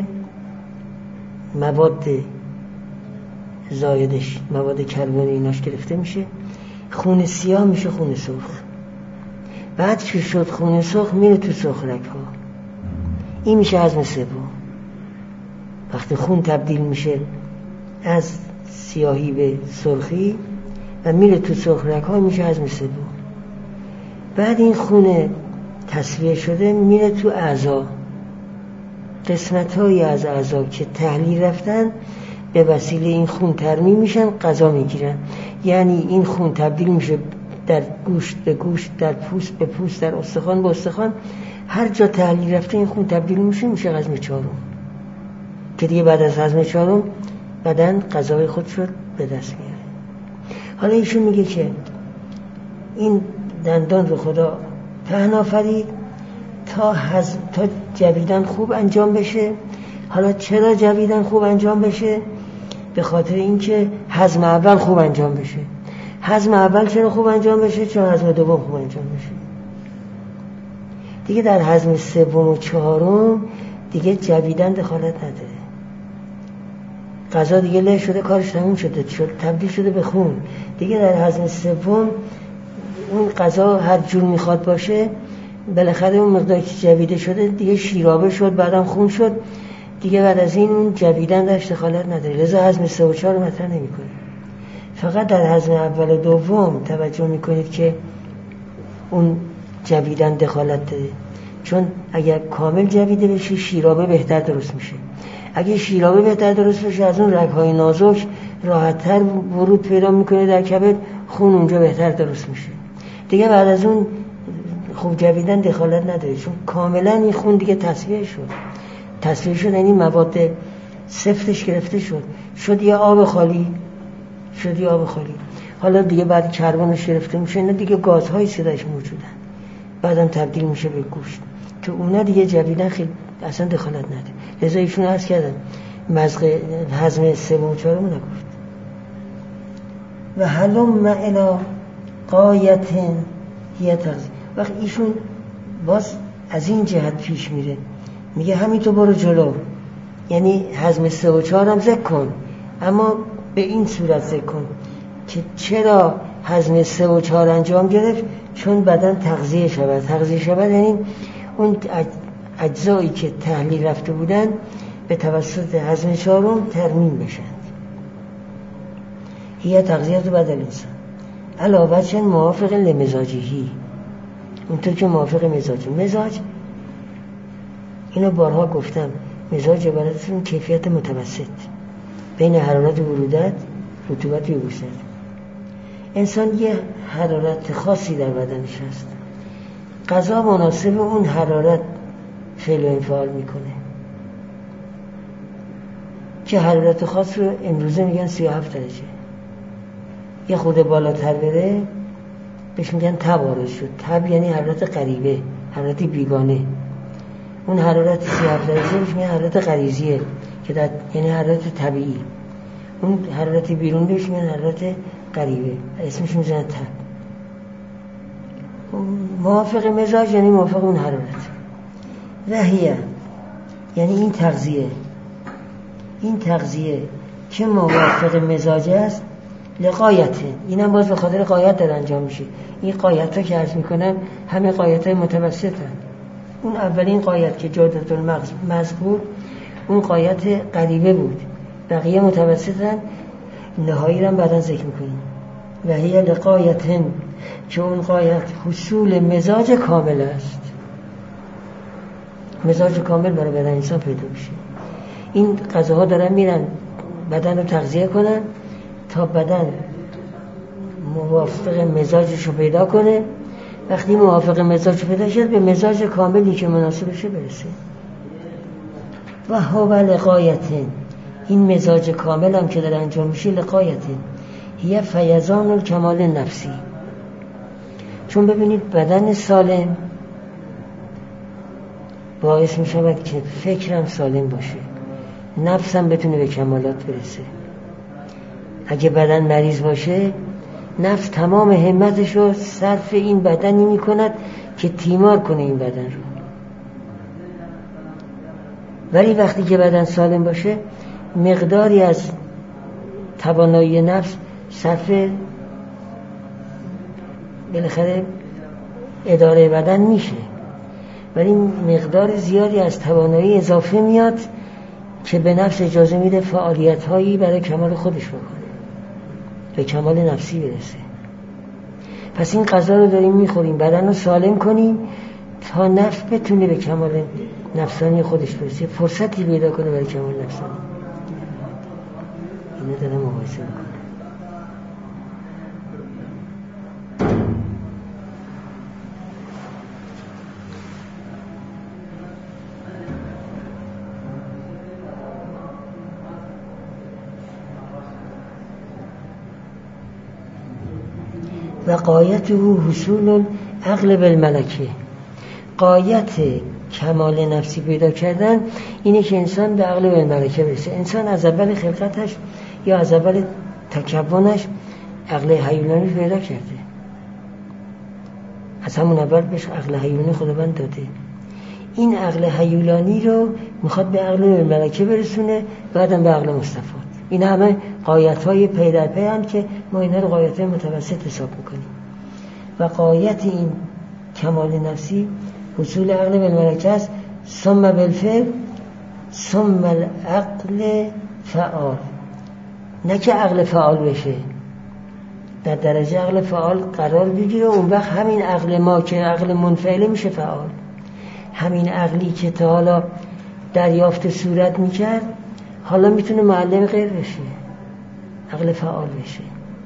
مواد زایدش، مواد کربن ایناش گرفته میشه، خون سیاه میشه خون سرخ. بعد که شد خون سرخ میره تو سرخ رگ‌ها، این میشه هضم سوم. وقتی خون تبدیل میشه از سیاهی به سرخی و میره تو سرخ رگ‌ها میشه هضم سوم. بعد این خون تصفیه شده میره تو اعضا، قسمت‌هایی از اعضا که تحلیل رفتن به وسیله این خون ترمیم میشن، غذا میگیرن. یعنی این خون تبدیل میشه در گوشت به گوشت، در پوست به پوست، در استخوان به استخوان، هر جا تحلیل رفته این خون تبدیل میشه میشه هضم چهارم، که دیگه بعد از هضم چهارم بدن غذای خود شد به دست میاره. حالا ایشون میگه که این دندان رو خدا پهن آفرید تا هضم، تا جویدن خوب انجام بشه. حالا چرا جویدن خوب انجام بشه؟ به خاطر اینکه هضم اول خوب انجام بشه. هضم اول چرا خوب انجام بشه؟ چون هضم دوم خوب انجام بشه. دیگه در هضم سوم و چهارم دیگه جویدن دخالت نداره. غذا دیگه له شده، کارش تموم شده، شد تبدیل شده به خون. دیگه در هضم سوم اون غذا هر جور میخواد باشه، بالاخره اون مقداری که جویده شده دیگه شیرابه شد، بعدم خون شد، دیگه بعد از این اون جویدن درش دخالت نداره. لذا هضم سه و چهار مطرح نمی‌کنه. فقط در هضم اول و دوم توجه میکنید که اون جویدن دخالت داره، چون اگر کامل جویده بشه شیرابه بهتر درست میشه. اگه شیرابه بهتر درست بشه از اون رگ‌های نازک راحت‌تر ورود پیدا میکنه در کبد، خون اونجا بهتر درست میشه. دیگه بعد از اون خوب جویدن دخالت نداره، چون کاملا این خون دیگه تصفیه شد. تصفیه شد یعنی مواد سفتش گرفته شد، شد یه آب خالی، شد یه آب خالی. حالا دیگه بعد کربنش گرفته میشه، اینا دیگه گازهای صداش موجودن، بعدم تبدیل میشه به گوشت که اونا دیگه جویدن خیلی اصلا دخالت نداره. لذا ایشون عرض کردن مزق هضم سوم و چهارم نگفت. و حلم الی غایت هی تغذیه. وقت ایشون باز از این جهت پیش میره، میگه همین تو برو جلو، یعنی هضم سه و چهار هم ذکر کن، اما به این صورت ذکر کن که چرا هضم سه و چهار انجام گرفت؟ چون بدن تغذیه شود. تغذیه شود یعنی اون اجزایی که تحلیل رفته بودن به توسط هضم چهارم ترمیم بشند. هی تغذیه تو بدن انسان علاوه چند موافق لمزاجی، اونطور که موافق مزاجی. مزاج اینو بارها گفتم، مزاج عبارت از کیفیت متوسط بین حرارت ورودت، رطوبت یبوست. انسان یه حرارت خاصی در بدنش هست، غذا مناسب اون حرارت فعل و انفعال میکنه، که حرارت خاص رو امروزه میگن سی و هفت درجه. یه خود بالاتر بره بهش میگن تب آراز شد. تب یعنی حرارت غریبه، حرارت بیگانه. اون حرارت سی و هفت درجه بهش میگن حرارت غریزیه که در یعنی حرارت طبیعی. اون حرارت بیرون بهش میگن حرارت غریبه، اسمش میزنن تب. موافق مزاج یعنی موافق اون حرارت. رهیه یعنی این تغذیه، این تغذیه که موافق مزاج است لقایته، اینم باز به خاطر قایت داره انجام میشه. این قایت ها که عرض میکنم همه قایت های متوسط هست. اون اولین قایت که جادت المغز مذکور، اون قایت غریبه بود، بقیه متوسط هست. نهایی رو هم بعدا ذکر میکنیم. و هی لقایته که اون قایت حصول مزاج کامل است. مزاج کامل برای بدن انسان پیدا میشه. این غذاها دارن میرن بدن رو تغذیه کنن تا بدن موافق مزاجش رو پیدا کنه. وقتی موافق مزاج رو پیدا شد به مزاج کاملی که مناسبشه برسه. و هو لقایته، این مزاج کامل هم که داره انجام میشه لقایته هی فیضان الکمال نفسی. چون ببینید بدن سالم باعث می شود که فکرم سالم باشه، نفسم بتونه به کمالات برسه. اگه بدن مریض باشه، نفس تمام همتش رو صرف این بدنی می کند که تیمار کنه این بدن رو. ولی وقتی که بدن سالم باشه، مقداری از توانایی نفس صرف بالاخره اداره بدن میشه، ولی مقدار زیادی از توانایی اضافه میاد که به نفس اجازه میده فعالیت هایی برای کمال خودش بکنه، به کمال نفسی برسه. پس این غذا رو داریم میخوریم بدن رو سالم کنیم تا نفس بتونه به کمال نفسانی خودش برسه، فرصتی پیدا کنه برای کمال نفسانی. اینه دارم مقایسه میکنه. و قایته حصول عقل بالملکه. قایت کمال نفسی پیدا کردن اینه که انسان به عقل بالملکه برسه. انسان از اول خلقتش یا از اول تکونش عقل حیولانی پیدا کرده، از همون اول بهش عقل حیولانی خداوند داده. این عقل حیولانی رو میخواد به عقل بالملکه برسونه، بعدم به عقل مستفاد. این همه قایت‌های پی در پی هم که ما اینا رو قایت‌های متوسط حساب می‌کنیم. و قایت این کمال نفسی حصول عقل بالملکه است، ثم بالفعل ثم العقل فعال. نه که عقل فعال بشه، در درجه عقل فعال قرار بگیره، اون وقت همین عقل ما که عقل منفعل میشه فعال. همین عقلی که تا حالا دریافت صورت میکرد حالا میتونه معلم غیر بشه، عقل فعال بشه.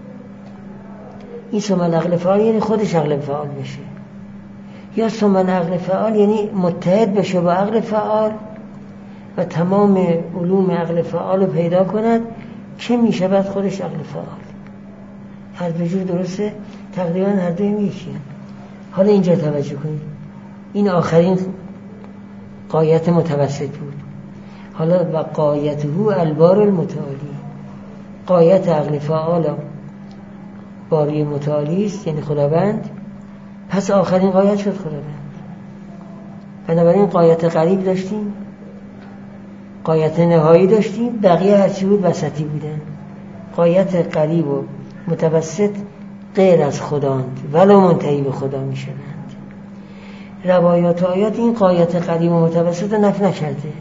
این ثم العقل فعال یعنی خودش عقل فعال بشه، یا ثم العقل فعال یعنی متحد بشه با عقل فعال و تمام علوم عقل فعال رو پیدا کند که میشه بعد خودش عقل فعال. هر دو جور درسته، تقریبا هر دوی یکیه. حالا اینجا توجه کنید، این آخرین قایت متوسط بود. حالا و قایته البار المتعالی، قایت عقل فعال باری متعالی است یعنی خداوند، پس آخرین قایت شد خداوند. بنابراین قایت قریب داشتیم، قایت نهایی داشتیم، بقیه هرچی بود وسطی بودن. قایت قریب و متوسط غیر از خداند ولو منتهی به خدا می شوند. روایات و آیات این قایت قریب و متوسط رو نفی نکرده،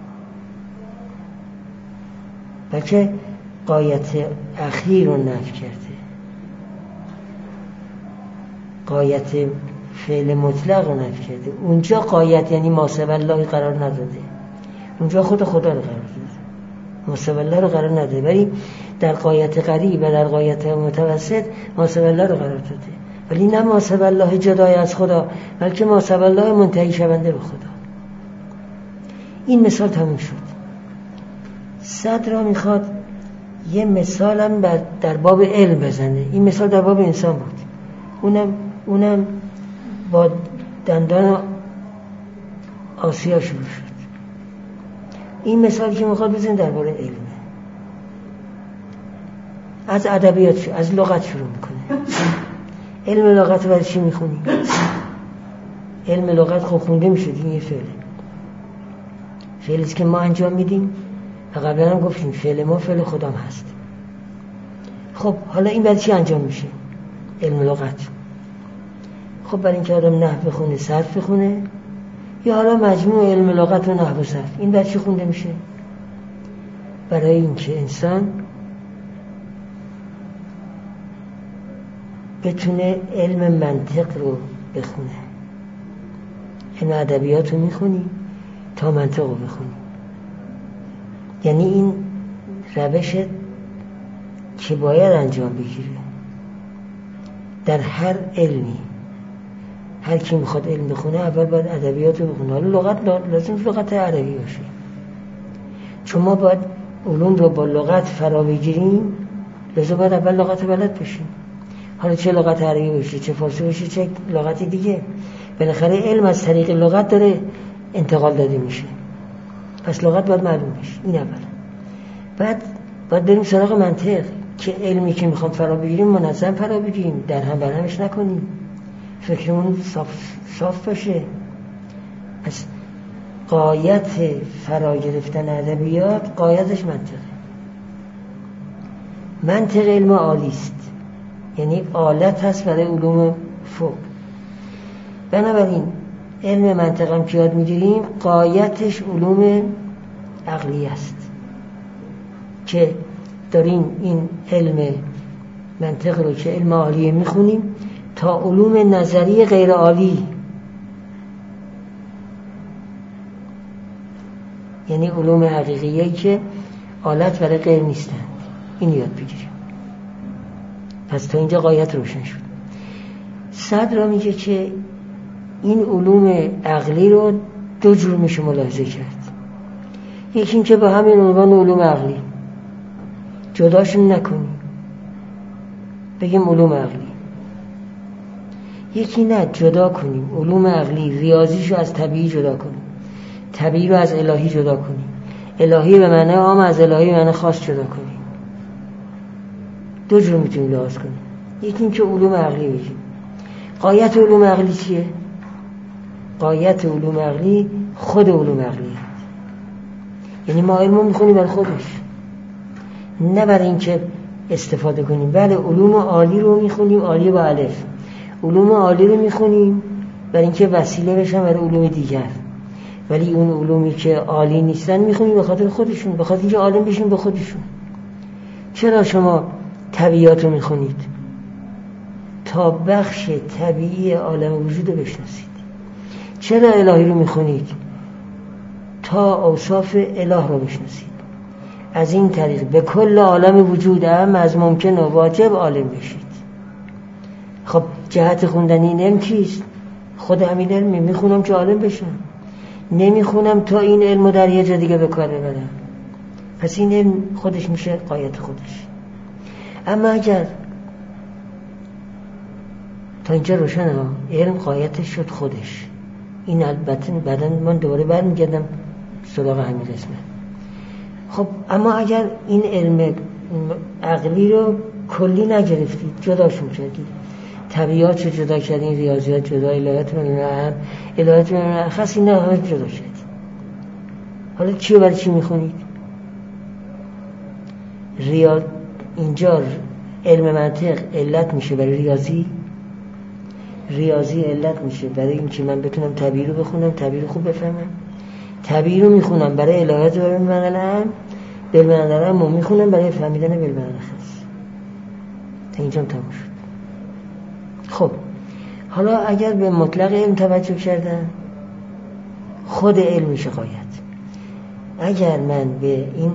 بلکه قایت اخیر رو نفی کرده. قایت فعل مطلق رو نفی کرده. اونجا قایت یعنی ماسب الله قرار نداده، اونجا خود خدا رو قرار داده، ماسب الله رو قرار نداده. ولی در قایت قریب و در قایت متوسط ماسب الله رو قرار داده، ولی نه ماسب الله جدای از خدا، بلکه ماسب الله منتهی شونده به خدا. این مثال تموم شد. صدر میخواد یه مثالم در باب علم بزنه. این مثال در باب انسان بود، اونم اونم با دندان آسیا شروع شد. این مثال که میخواد بزنه درباره علمه. از ادبیات، از لغت شروع میکنه. علم لغت رو برای چی میخونی؟ علم لغت خب خونده میشه دیگه. یه فعله، فعلیست که ما انجام میدیم و قبلا هم گفتیم فعل ما فعل خودم هست. خب حالا این برای چی انجام میشه؟ علم لغت. خب برای اینکه آدم نحو بخونه، صرف بخونه، یا حالا مجموع علم لغت و نحو و صرف. این برای چی خونده میشه؟ برای اینکه انسان بتونه علم منطق رو بخونه. علم ادبیات رو میخونی تا منطق رو بخونی. یعنی این روش که باید انجام بگیره در هر علمی. هر کی میخواد علم بخونه اول باید ادبیات رو بخونه. حالا لغت لازم لغت عربی باشه، چون ما باید علوم رو با لغت فرا بگیریم، لازم باید اول لغت بلد باشیم. حالا چه لغت عربی باشه، چه فارسی باشه، چه لغت دیگه، بالاخره علم از طریق لغت داره انتقال داده میشه. پس لغت باید معلوم بشه. این اولا. بعد باید بریم سراغ منطق که علمی که میخوام فرا بگیریم منظم فرا بگیریم، در هم برهمش نکنیم، فکرمون صاف, صاف باشه. پس غایت فرا گرفتن ادبیات غایتش منطقه. منطق علم عالی است، یعنی آلت هست برای علوم فوق. بنابراین علم منطق هم که یاد میگیریم غایتش علوم عقلی است که داریم این علم منطق رو که علم عالیه میخونیم تا علوم نظری غیر عالی، یعنی علوم حقیقیه‌ای که آلت برای غیر نیستند، این یاد بگیریم. پس تا اینجا غایت روشن شد. صدر میگه که این علوم عقلی رو دو جور میشه ملاحظه کرد. یکی این که با همین عنوان علوم عقلی جداشون نکنیم، بگیم علوم عقلی. یکی نه، جدا کنیم علوم عقلی، ریاضیشو از طبیعی جدا کنیم، طبیعی رو از الهی جدا کنیم، الهی به معنی عام از الهی به معنی خاص جدا کنیم. دو جور میتونیم لحاظ کنیم. یکی این که علوم عقلی بگیم. غایت علوم عقلی چیه؟ غایت علوم عقلی خود علوم عقلی، یعنی ما علمو میخونیم برای خودش، نه برای این که استفاده کنیم. بله علوم عالی رو میخونیم، عالی با الف. علوم عالی رو میخونیم برای اینکه وسیله بشن برای علوم دیگر، ولی اون علومی که عالی نیستن میخونیم به خاطر خودشون، به خاطر اینکه عالم بشیم به خودشون. چرا شما طبیعت رو میخونید؟ تا بخش طبیعی عالم وجود رو بشناسید. چرا الهی رو میخونید؟ تا اوصاف اله رو بشناسید. از این طریق به کل عالم وجود هم از ممکن و واجب عالم بشید. خب جهت خوندن این علم چیست؟ خود همین علم میخونم که عالم بشم، نمیخونم تا این علم در یه جا دیگه به کار ببرم. پس این علم خودش میشه غایت خودش. اما اگر تا اینجا روشنه ها، علم غایتش شد خودش، این البته بعداً من دوباره برمیگردم سراغ همین قسمت. خب اما اگر این علم عقلی رو کلی نگرفتید، جداشون کردید، طبیعات رو جدا کردین، ریاضیات جدا، الهیات من الهیات من خاص، اینا همه جدا شد. حالا چی برای چی میخونید؟ ریاض اینجا علم منطق علت میشه برای ریاضی، ریاضی علت میشه برای اینکه من بتونم طبیعی رو بخونم، طبیعی رو خوب بفهمم. طبیعی رو میخونم برای الهیات و بالمعنى، بالمعنى رو میخونم برای فهمیدن بالمعنى خاص. تا اینجا تموم شد. خب حالا اگر به مطلق علم توجه کردم، خود علم میشه غایت. اگر من به این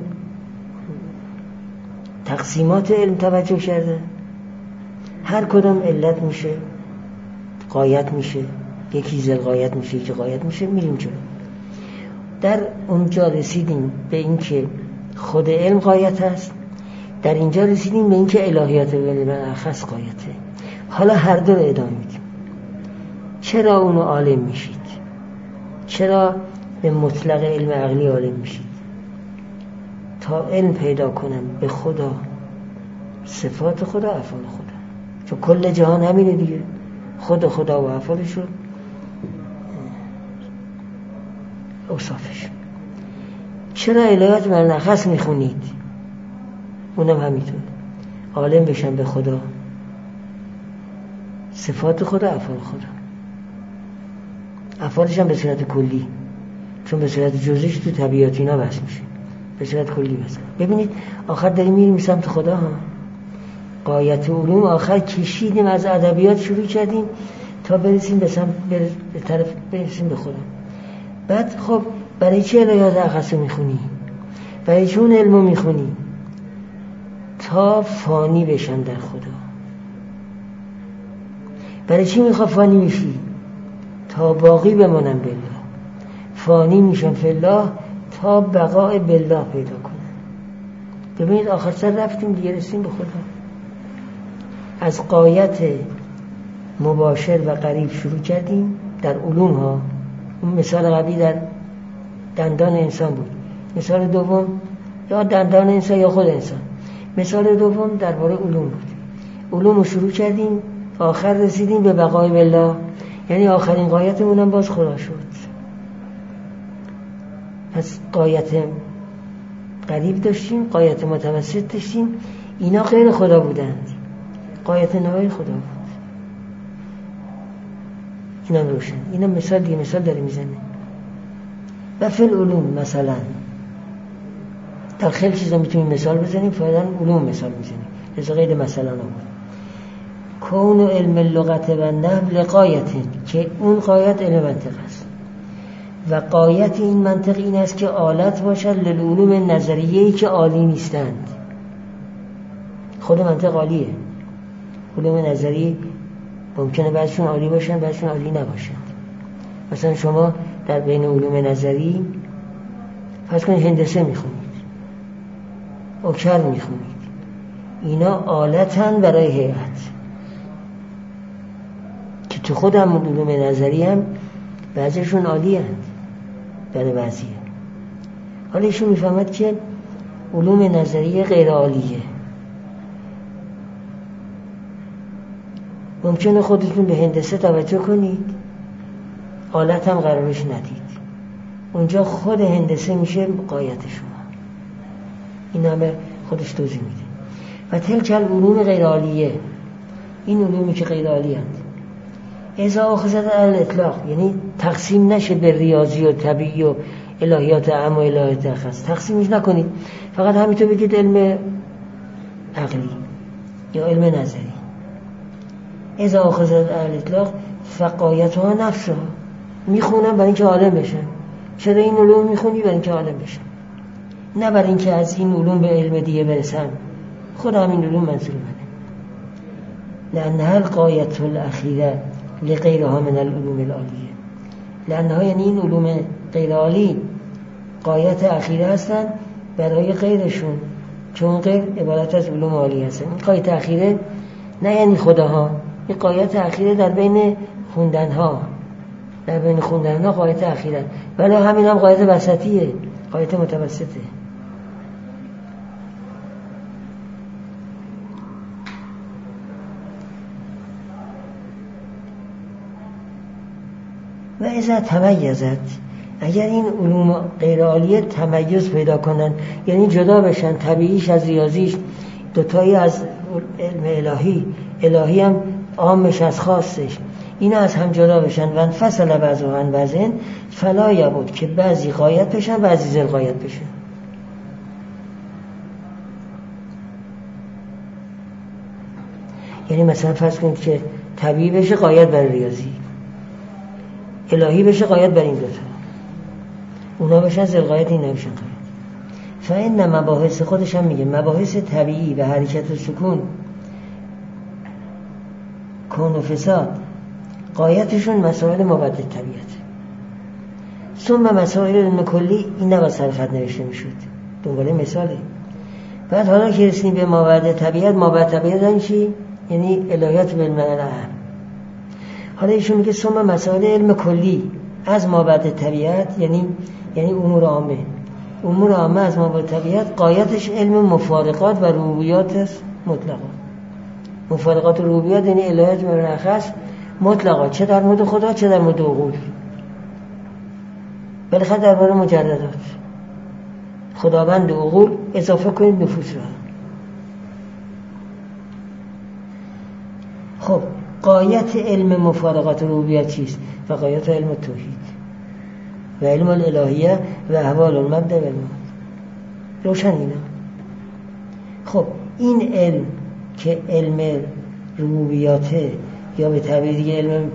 تقسیمات علم توجه کردم، هر کدام علت میشه، غایت میشه، یکی زل غایت میشه، یکی غایت میشه، میریم جلو. در اونجا رسیدیم به این که خود علم غایت هست، در اینجا رسیدیم به این که الهیات بالمعنى خاص غایته. حالا هر دو رو ادامه میدیم. چرا اونو عالم میشید؟ چرا به مطلق علم عقلی عالم میشید؟ تا علم پیدا کنم به خدا، صفات خدا، افعال خدا. چون کل جهان همینه دیگه، خود خدا و افعالش رو اوصافش. چرا الهیات بالمعنى خاص میخونید؟ اونم همینطور، عالم بشم به خدا، صفات خدا، افعال خدا. افعالش هم به صورت کلی، چون به صورت جزئیش تو طبیعت اینا بس میشه، به صورت کلی بس. ببینید آخر داریم میریم سمت خدا ها. غایت علوم آخر کشیدیم، از ادبیات شروع کردیم تا برسیم به سمت به طرف برسیم به خدا. بعد خب برای چه الهیات اخصه میخونی؟ برای چه اون علمو میخونی؟ تا فانی بشم در خدا. برای چی میخواد فانی میشی؟ تا باقی بمانم بالله. فانی میشم فی الله تا بقای بالله پیدا کنم. ببینید آخر سر رفتیم دیگه، رسیم به خدا. از غایت مباشر و قریب شروع کردیم در علوم ها. اون مثال قبلی در دندان انسان بود. مثال دوم یا دندان انسان یا خود انسان. مثال دوم درباره علوم بود. علوم رو شروع کردیم، آخر رسیدیم به بقای بالله، یعنی آخرین قایتمون هم باز خدا شد. پس قایت قریب داشتیم، قایت متوسط داشتیم، اینا غیر خدا بودند، قایت نهایی خدا بود. اینا روشن. اینا مثال دیگه مثال داره میزنه. و فی العلوم مثلا در خیلی چیزا میتونیم مثال بزنیم، فعلا علوم مثال میزنیم، لذا غیر مثلا نبود. کون و علم لغت و نحو لقایتین، که اون قایت علم منطق است و قایت این منطق این است که آلت باشد للعلوم نظریه‌ای که عالی نیستند. خود منطق عالیه، علوم نظری ممکنه بعضشون عالی باشن بعضشون عالی نباشند. مثلا شما در بین علوم نظری فرض کنید هندسه میخونید، اوکر میخونید، اینا آلتن برای هیئت، که تو خود هم علوم نظری هم بعضیشون عالی هست برای بعضیه. حالا ایشون میفهمد که علوم نظری غیر عالیه، ممکنه خودتون به هندسه توجه کنید، آلت هم قرارش ندید، اونجا خود هندسه میشه قایت شما. این همه خودش توضیح میده. و تلک العلوم غیر عالیه، این علومی که غیر عالی هست، اذا اخذت علی الاطلاق، یعنی تقسیم نشه به ریاضی و طبیعی و الهیات عام و الهیات خاص، تقسیمش نکنید، فقط همینطور بگید علم عقلی یا علم نظری. اذا اخذت علی الاطلاق فقایتها نفسها، میخونم برای اینکه عالم بشن. چرا این علوم میخونی؟ برای اینکه عالم بشن، نه برای اینکه از این علوم به علم دیگه برسن. خود همین علوم منظور منه. لانها القایت الاخیره لغیرها من العلوم العالیه، لانها یعنی این علوم غیر عالی قایت اخیره هستن برای غیرشون، چون غیر عبارت از علوم عالی هستن. این قایت اخیره نه یعنی خداها، این قایت اخیره در بین خوندن ها، در بین خوندن ها قایت اخیره، ولی همین هم قایت وسطیه، قایت متوسطه. و اذا تمیزت، اگر این علوم غیر عالیه تمیز پیدا کنن، یعنی جدا بشن، طبیعیش از ریاضیش، دوتایی از علم الهی، الهی هم عامش از خاصش، اینا از هم جدا بشن و انفصل بعضها عن بعض، فلا یبود که بعضی غایت بشن بعضی زل غایت بشن. یعنی مثلا فرض کنید که طبیعی بشه غایت بر ریاضی، الهی بشه غایت بر این دوتا، اونا بشن زل غایت اینا بشن غایت. فإن مباحث، خودش هم میگه مباحث طبیعی و حرکت و سکون، کون و فساد، قایتشون مسائل مابعد طبیعت. ثم مسائل علم کلی، این نباید سرخط نوشته میشد، دنباله مثاله. بعد حالا که رسیم به مابعد طبیعت، مابعد طبیعت این چی؟ یعنی الهیات بالمعنی الاعم. حالا ایشون میگه ثم مسائل علم کلی از مابعد طبیعت، یعنی یعنی امور عامه. امور عامه از مابعد طبیعت قایتش علم مفارقات و ربوبیات مطلقه. مفارقات و ربوبیات یعنی الهیات بالمعنی خاص مطلقه، چه در مورد خدا چه در مورد عقول، بالاخره درباره مجردات خداوند و عقول اضافه کنید نفوس را. خب قایت علم مفارقات و ربوبیات چیست؟ و قایت علم توحید و علم الالهیه و احوال المبدأ و المعاد. روشن اینا. خب این علم که علم ربوبیاته یا به تعبیر دیگه علم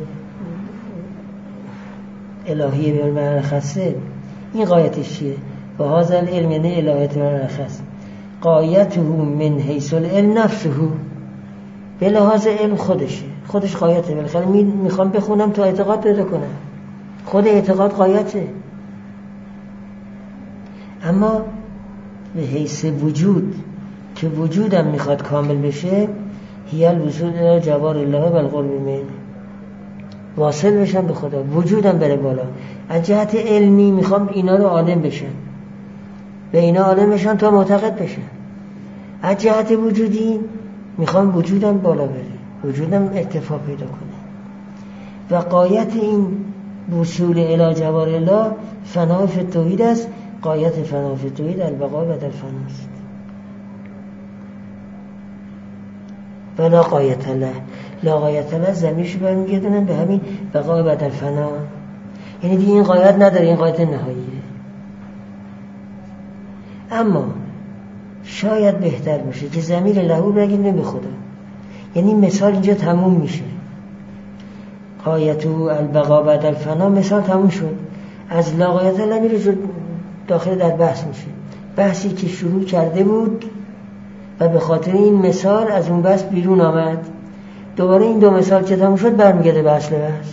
الهیه به معنی خاصه، این قایتش چیه؟ و هذا العلم یعنی الهیت به معنی خاص، قایته من حیث العلم نفسه، به لحاظ علم خودشه، خودش قایته. بالاخره میخوام بخونم تا اعتقاد پیدا کنم، خود اعتقاد قایته. اما به حیث وجود که وجودم میخواد کامل بشه، هی الوصول الى جوار الله و القرب منه، واصل بشم به خدا، وجودم بره بالا. از جهت علمی میخوام اینا رو عالم بشن، به اینا عالم بشن تا معتقد بشن. از جهت وجودی میخوام وجودم بالا بره، وجودم ارتفاع پیدا کنه. و غایت این وصول الی جوار الله فنا فی التوحید است. غایت فنا فی التوحید البقاء بعد الفناست. ولا غایت له، لا غایت له زمیرش برمیگردونم به همین بقاء بعد الفنا. یعنی دیگه این غایت نداره، این غایت نهاییه. اما شاید بهتر باشه که ضمیر له بگیریم به خدا. یعنی مثال اینجا تموم میشه. غایت البقاء بعد الفنا مثال تموم شد. از لا غایت له میره داخل در بحث میشه، بحثی که شروع کرده بود و به خاطر این مثال از اون بحث بیرون آمد. دوباره این دو مثال که تموم شد برمیگرده به اصل بحث.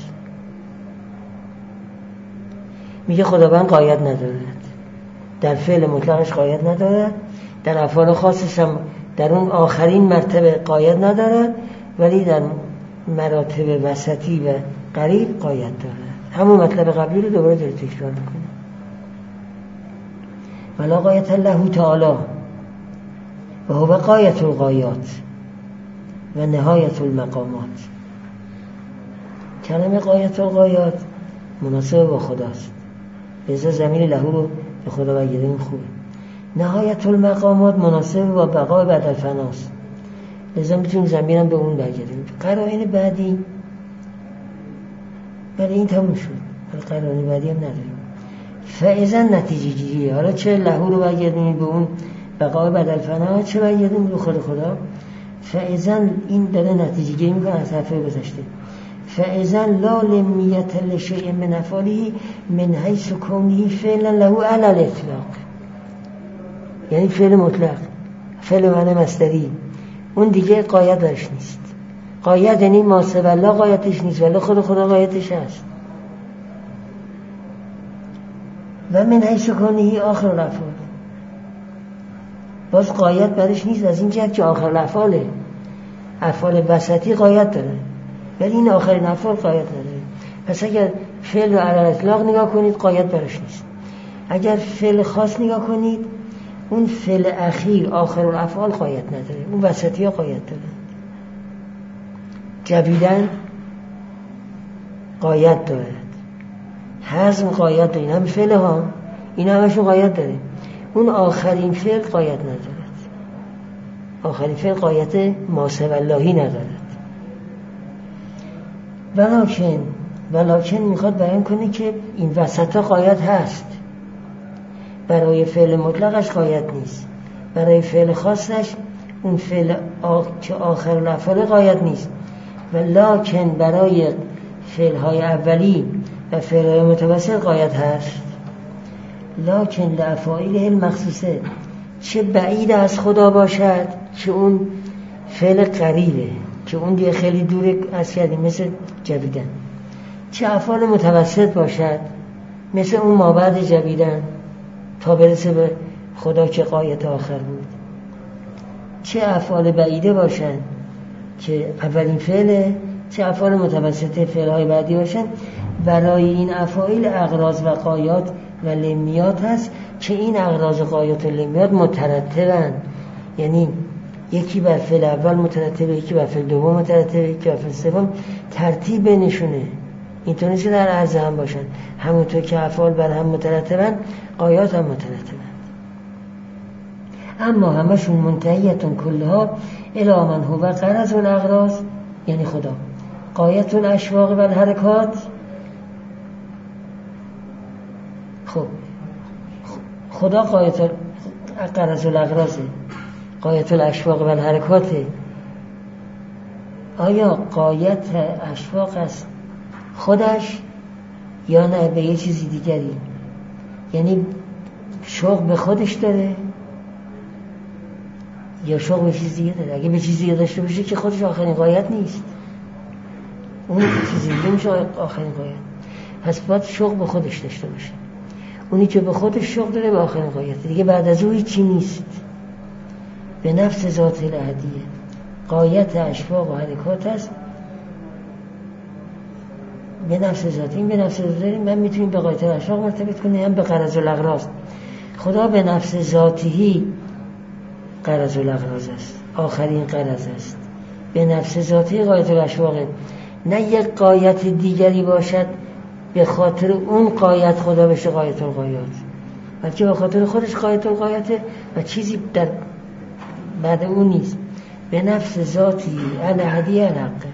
میگه خداوند غایت ندارد، در فعل مطلقش غایت ندارد، در افعال خاصش هم در اون آخرین مرتبه غایت ندارد، ولی در مراتب وسطی و قریب غایت دارد. همون مطلب قبلی رو دوباره داره تکرار میکنه. ولا غایت له تعالی و هو غایت الغایات و نهایت المقامات. کلمه غایت الغایات مناسب با خداست، لذا ضمیر له رو به خدا بگیریم خوبه. نهایت المقامات مناسب با بقاء بعد الفناست، لذا میتونیم ضمیرم به اون بگیریم. قرائن بعدی ولی این تموم شد، ولی قرائن بعدی هم نداریم. فاذا نتیجه گیری، حالا چه له رو بگیریم به اون بقاء بعد الفنا، چه بگیریم به خود خدا. فاذا این داره نتیجه گیری میکنه از حرفه گذشته. فاذا لا لمیت لشیء من افعاله من حیث کونه فعلا له علی الاطلاق. یعنی فعل مطلق، فعل معنی مصدری، اون دیگه غایت درش نیست. غایت یعنی ما سوی الله غایتش نیست، ولی خود خدا غایتش هست. و من حیث کونه آخر الافعال، باز غایت برش نیست از این جهت که آخر الافعاله. افعال وسطی غایت داره ولی این آخرین افعال غایت نداره. پس اگر فعل رو علی الاطلاق نگاه کنید غایت برش نیست. اگر فعل خاص نگاه کنید اون فعل اخیر آخر الافعال غایت نداره، اون وسطی ها غایت داره. جویدن غایت دارد، حزم غایت داره، این هم فعل ها، این همشون غایت داره. اون آخرین فعل غایت ندارد، آخرین فعل غایت ما سوی اللهی ندارد. ولکن ولکن میخواد بیان کنه که این وسط ها غایت هست. برای فعل مطلقش غایت نیست، برای فعل خاصش اون فعل آ... که آخر الافعال غایت نیست. ولکن برای فعل های اولی و فعل های متوسط غایت هست. لکن لافعاله المخصوصه، چه بعید از خدا باشد که اون فعل قریبه، که اون دیگه خیلی دوره از کردیم مثل جویدن، چه افعال متوسط باشد مثل اون مابعد جویدن تا برسه به خدا که غایت آخر بود، چه افعال بعیده باشن که اولین فعله، چه افعال متوسطه فعلهای بعدی باشن. برای این افعال اغراض و غایات و لمیات هست که این اغراض و غایات و لمیات مترتبن، یعنی یکی بر فعل اول مترتبه، یکی بر فعل دوم مترتبه، یکی بر فعل سوم، ترتیب بینشونه. اینطور نیست که در عرض هم باشن، همونطور که افعال بر هم مترتبن غایات هم مترتبن. اما همشون منتهیتون کلها الی من هو غرض الاغراض، یعنی خدا. غایت الاشواق و الحرکات، خب خدا غایت غرض الاغراضه، غایت الاشواق و الحرکاته. آیا غایت اشواق است خودش یا نه به یه چیزی دیگری؟ یعنی شوق به خودش داره یا شوق به چیز دیگه داره؟ اگه به چیز دیگه داشته باشه که خودش آخرین غایت نیست، اون چیزی دیگه میشه آخرین غایت. پس باید شوق به خودش داشته باشه. اونی که به خودش شوق داره به آخرین غایت دیگه، بعد از او هیچی نیست. به نفس ذات الهدیه غایت اشواق و حرکات است به نفس ذاتی، این به نفس ذاتی من میتونیم به غایت الاشواق مرتبط کنیم، هم به غرض الاغراض. خدا به نفس ذاتی غرض الاغراض است، آخرین غرض است، به نفس ذاتی غایت الاشواق، نه یک غایت دیگری باشد به خاطر اون غایت خدا بشه غایت الغایات، بلکه به خاطر خودش غایت الغایته و چیزی در بعد اون نیست. به نفس ذاتی الاحدی الحقه،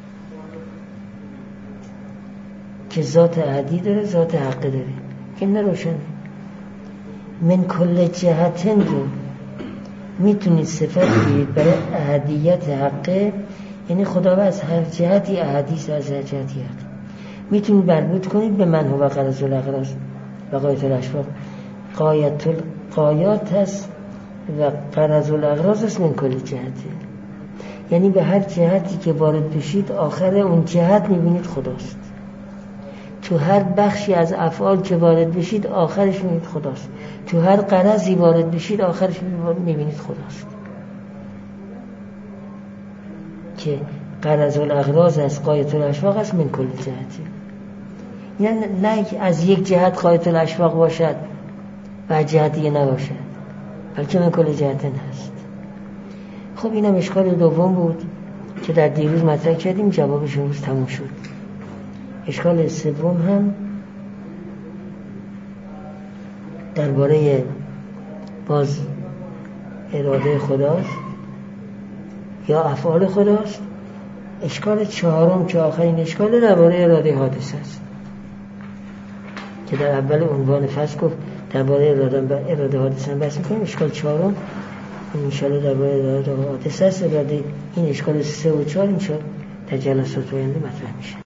که ذات احدی داره، ذات حقه داره، که نروشنه. من کل جهتن رو میتونید صفت بگید برای احدیت حقه، یعنی خدا از هر جهتی احدیث، از هر جهتی حق میتونید بربود کنید به من هو غرض الاغراض و غایت الاشواق. غایت الغایات هست و غرض الاغراض است من کل جهتی، یعنی به هر جهتی که وارد بشید آخر اون جهت میبینید خداست. تو هر بخشی از افعال که وارد بشید آخرش میبینید خداست. تو هر غرضی وارد بشید آخرش میبینید خداست، که غرض الاغراض از غایت الاشواق است من کل جهتی. یعنی نه از یک جهت غایت الاشواق باشد و جهت دیگه نباشد، بلکه من کل جهتن هست. خب اینم اشکال دوم بود که در دیروز مطرح کردیم، جوابش امروز تموم شد. اشکال سوم هم درباره باز اراده خداست یا افعال خداست. اشکال چهارم که آخرین اشکال درباره اراده حادثه است که در اول عنوان فصل گفت درباره اراده اراده حادثه بحث می‌کنیم. اشکال چهارم ان شاءالله درباره اراده حادثه است. اراده این اشکال سه و چهار ان شاءالله در جلسات آینده مطرح میشه.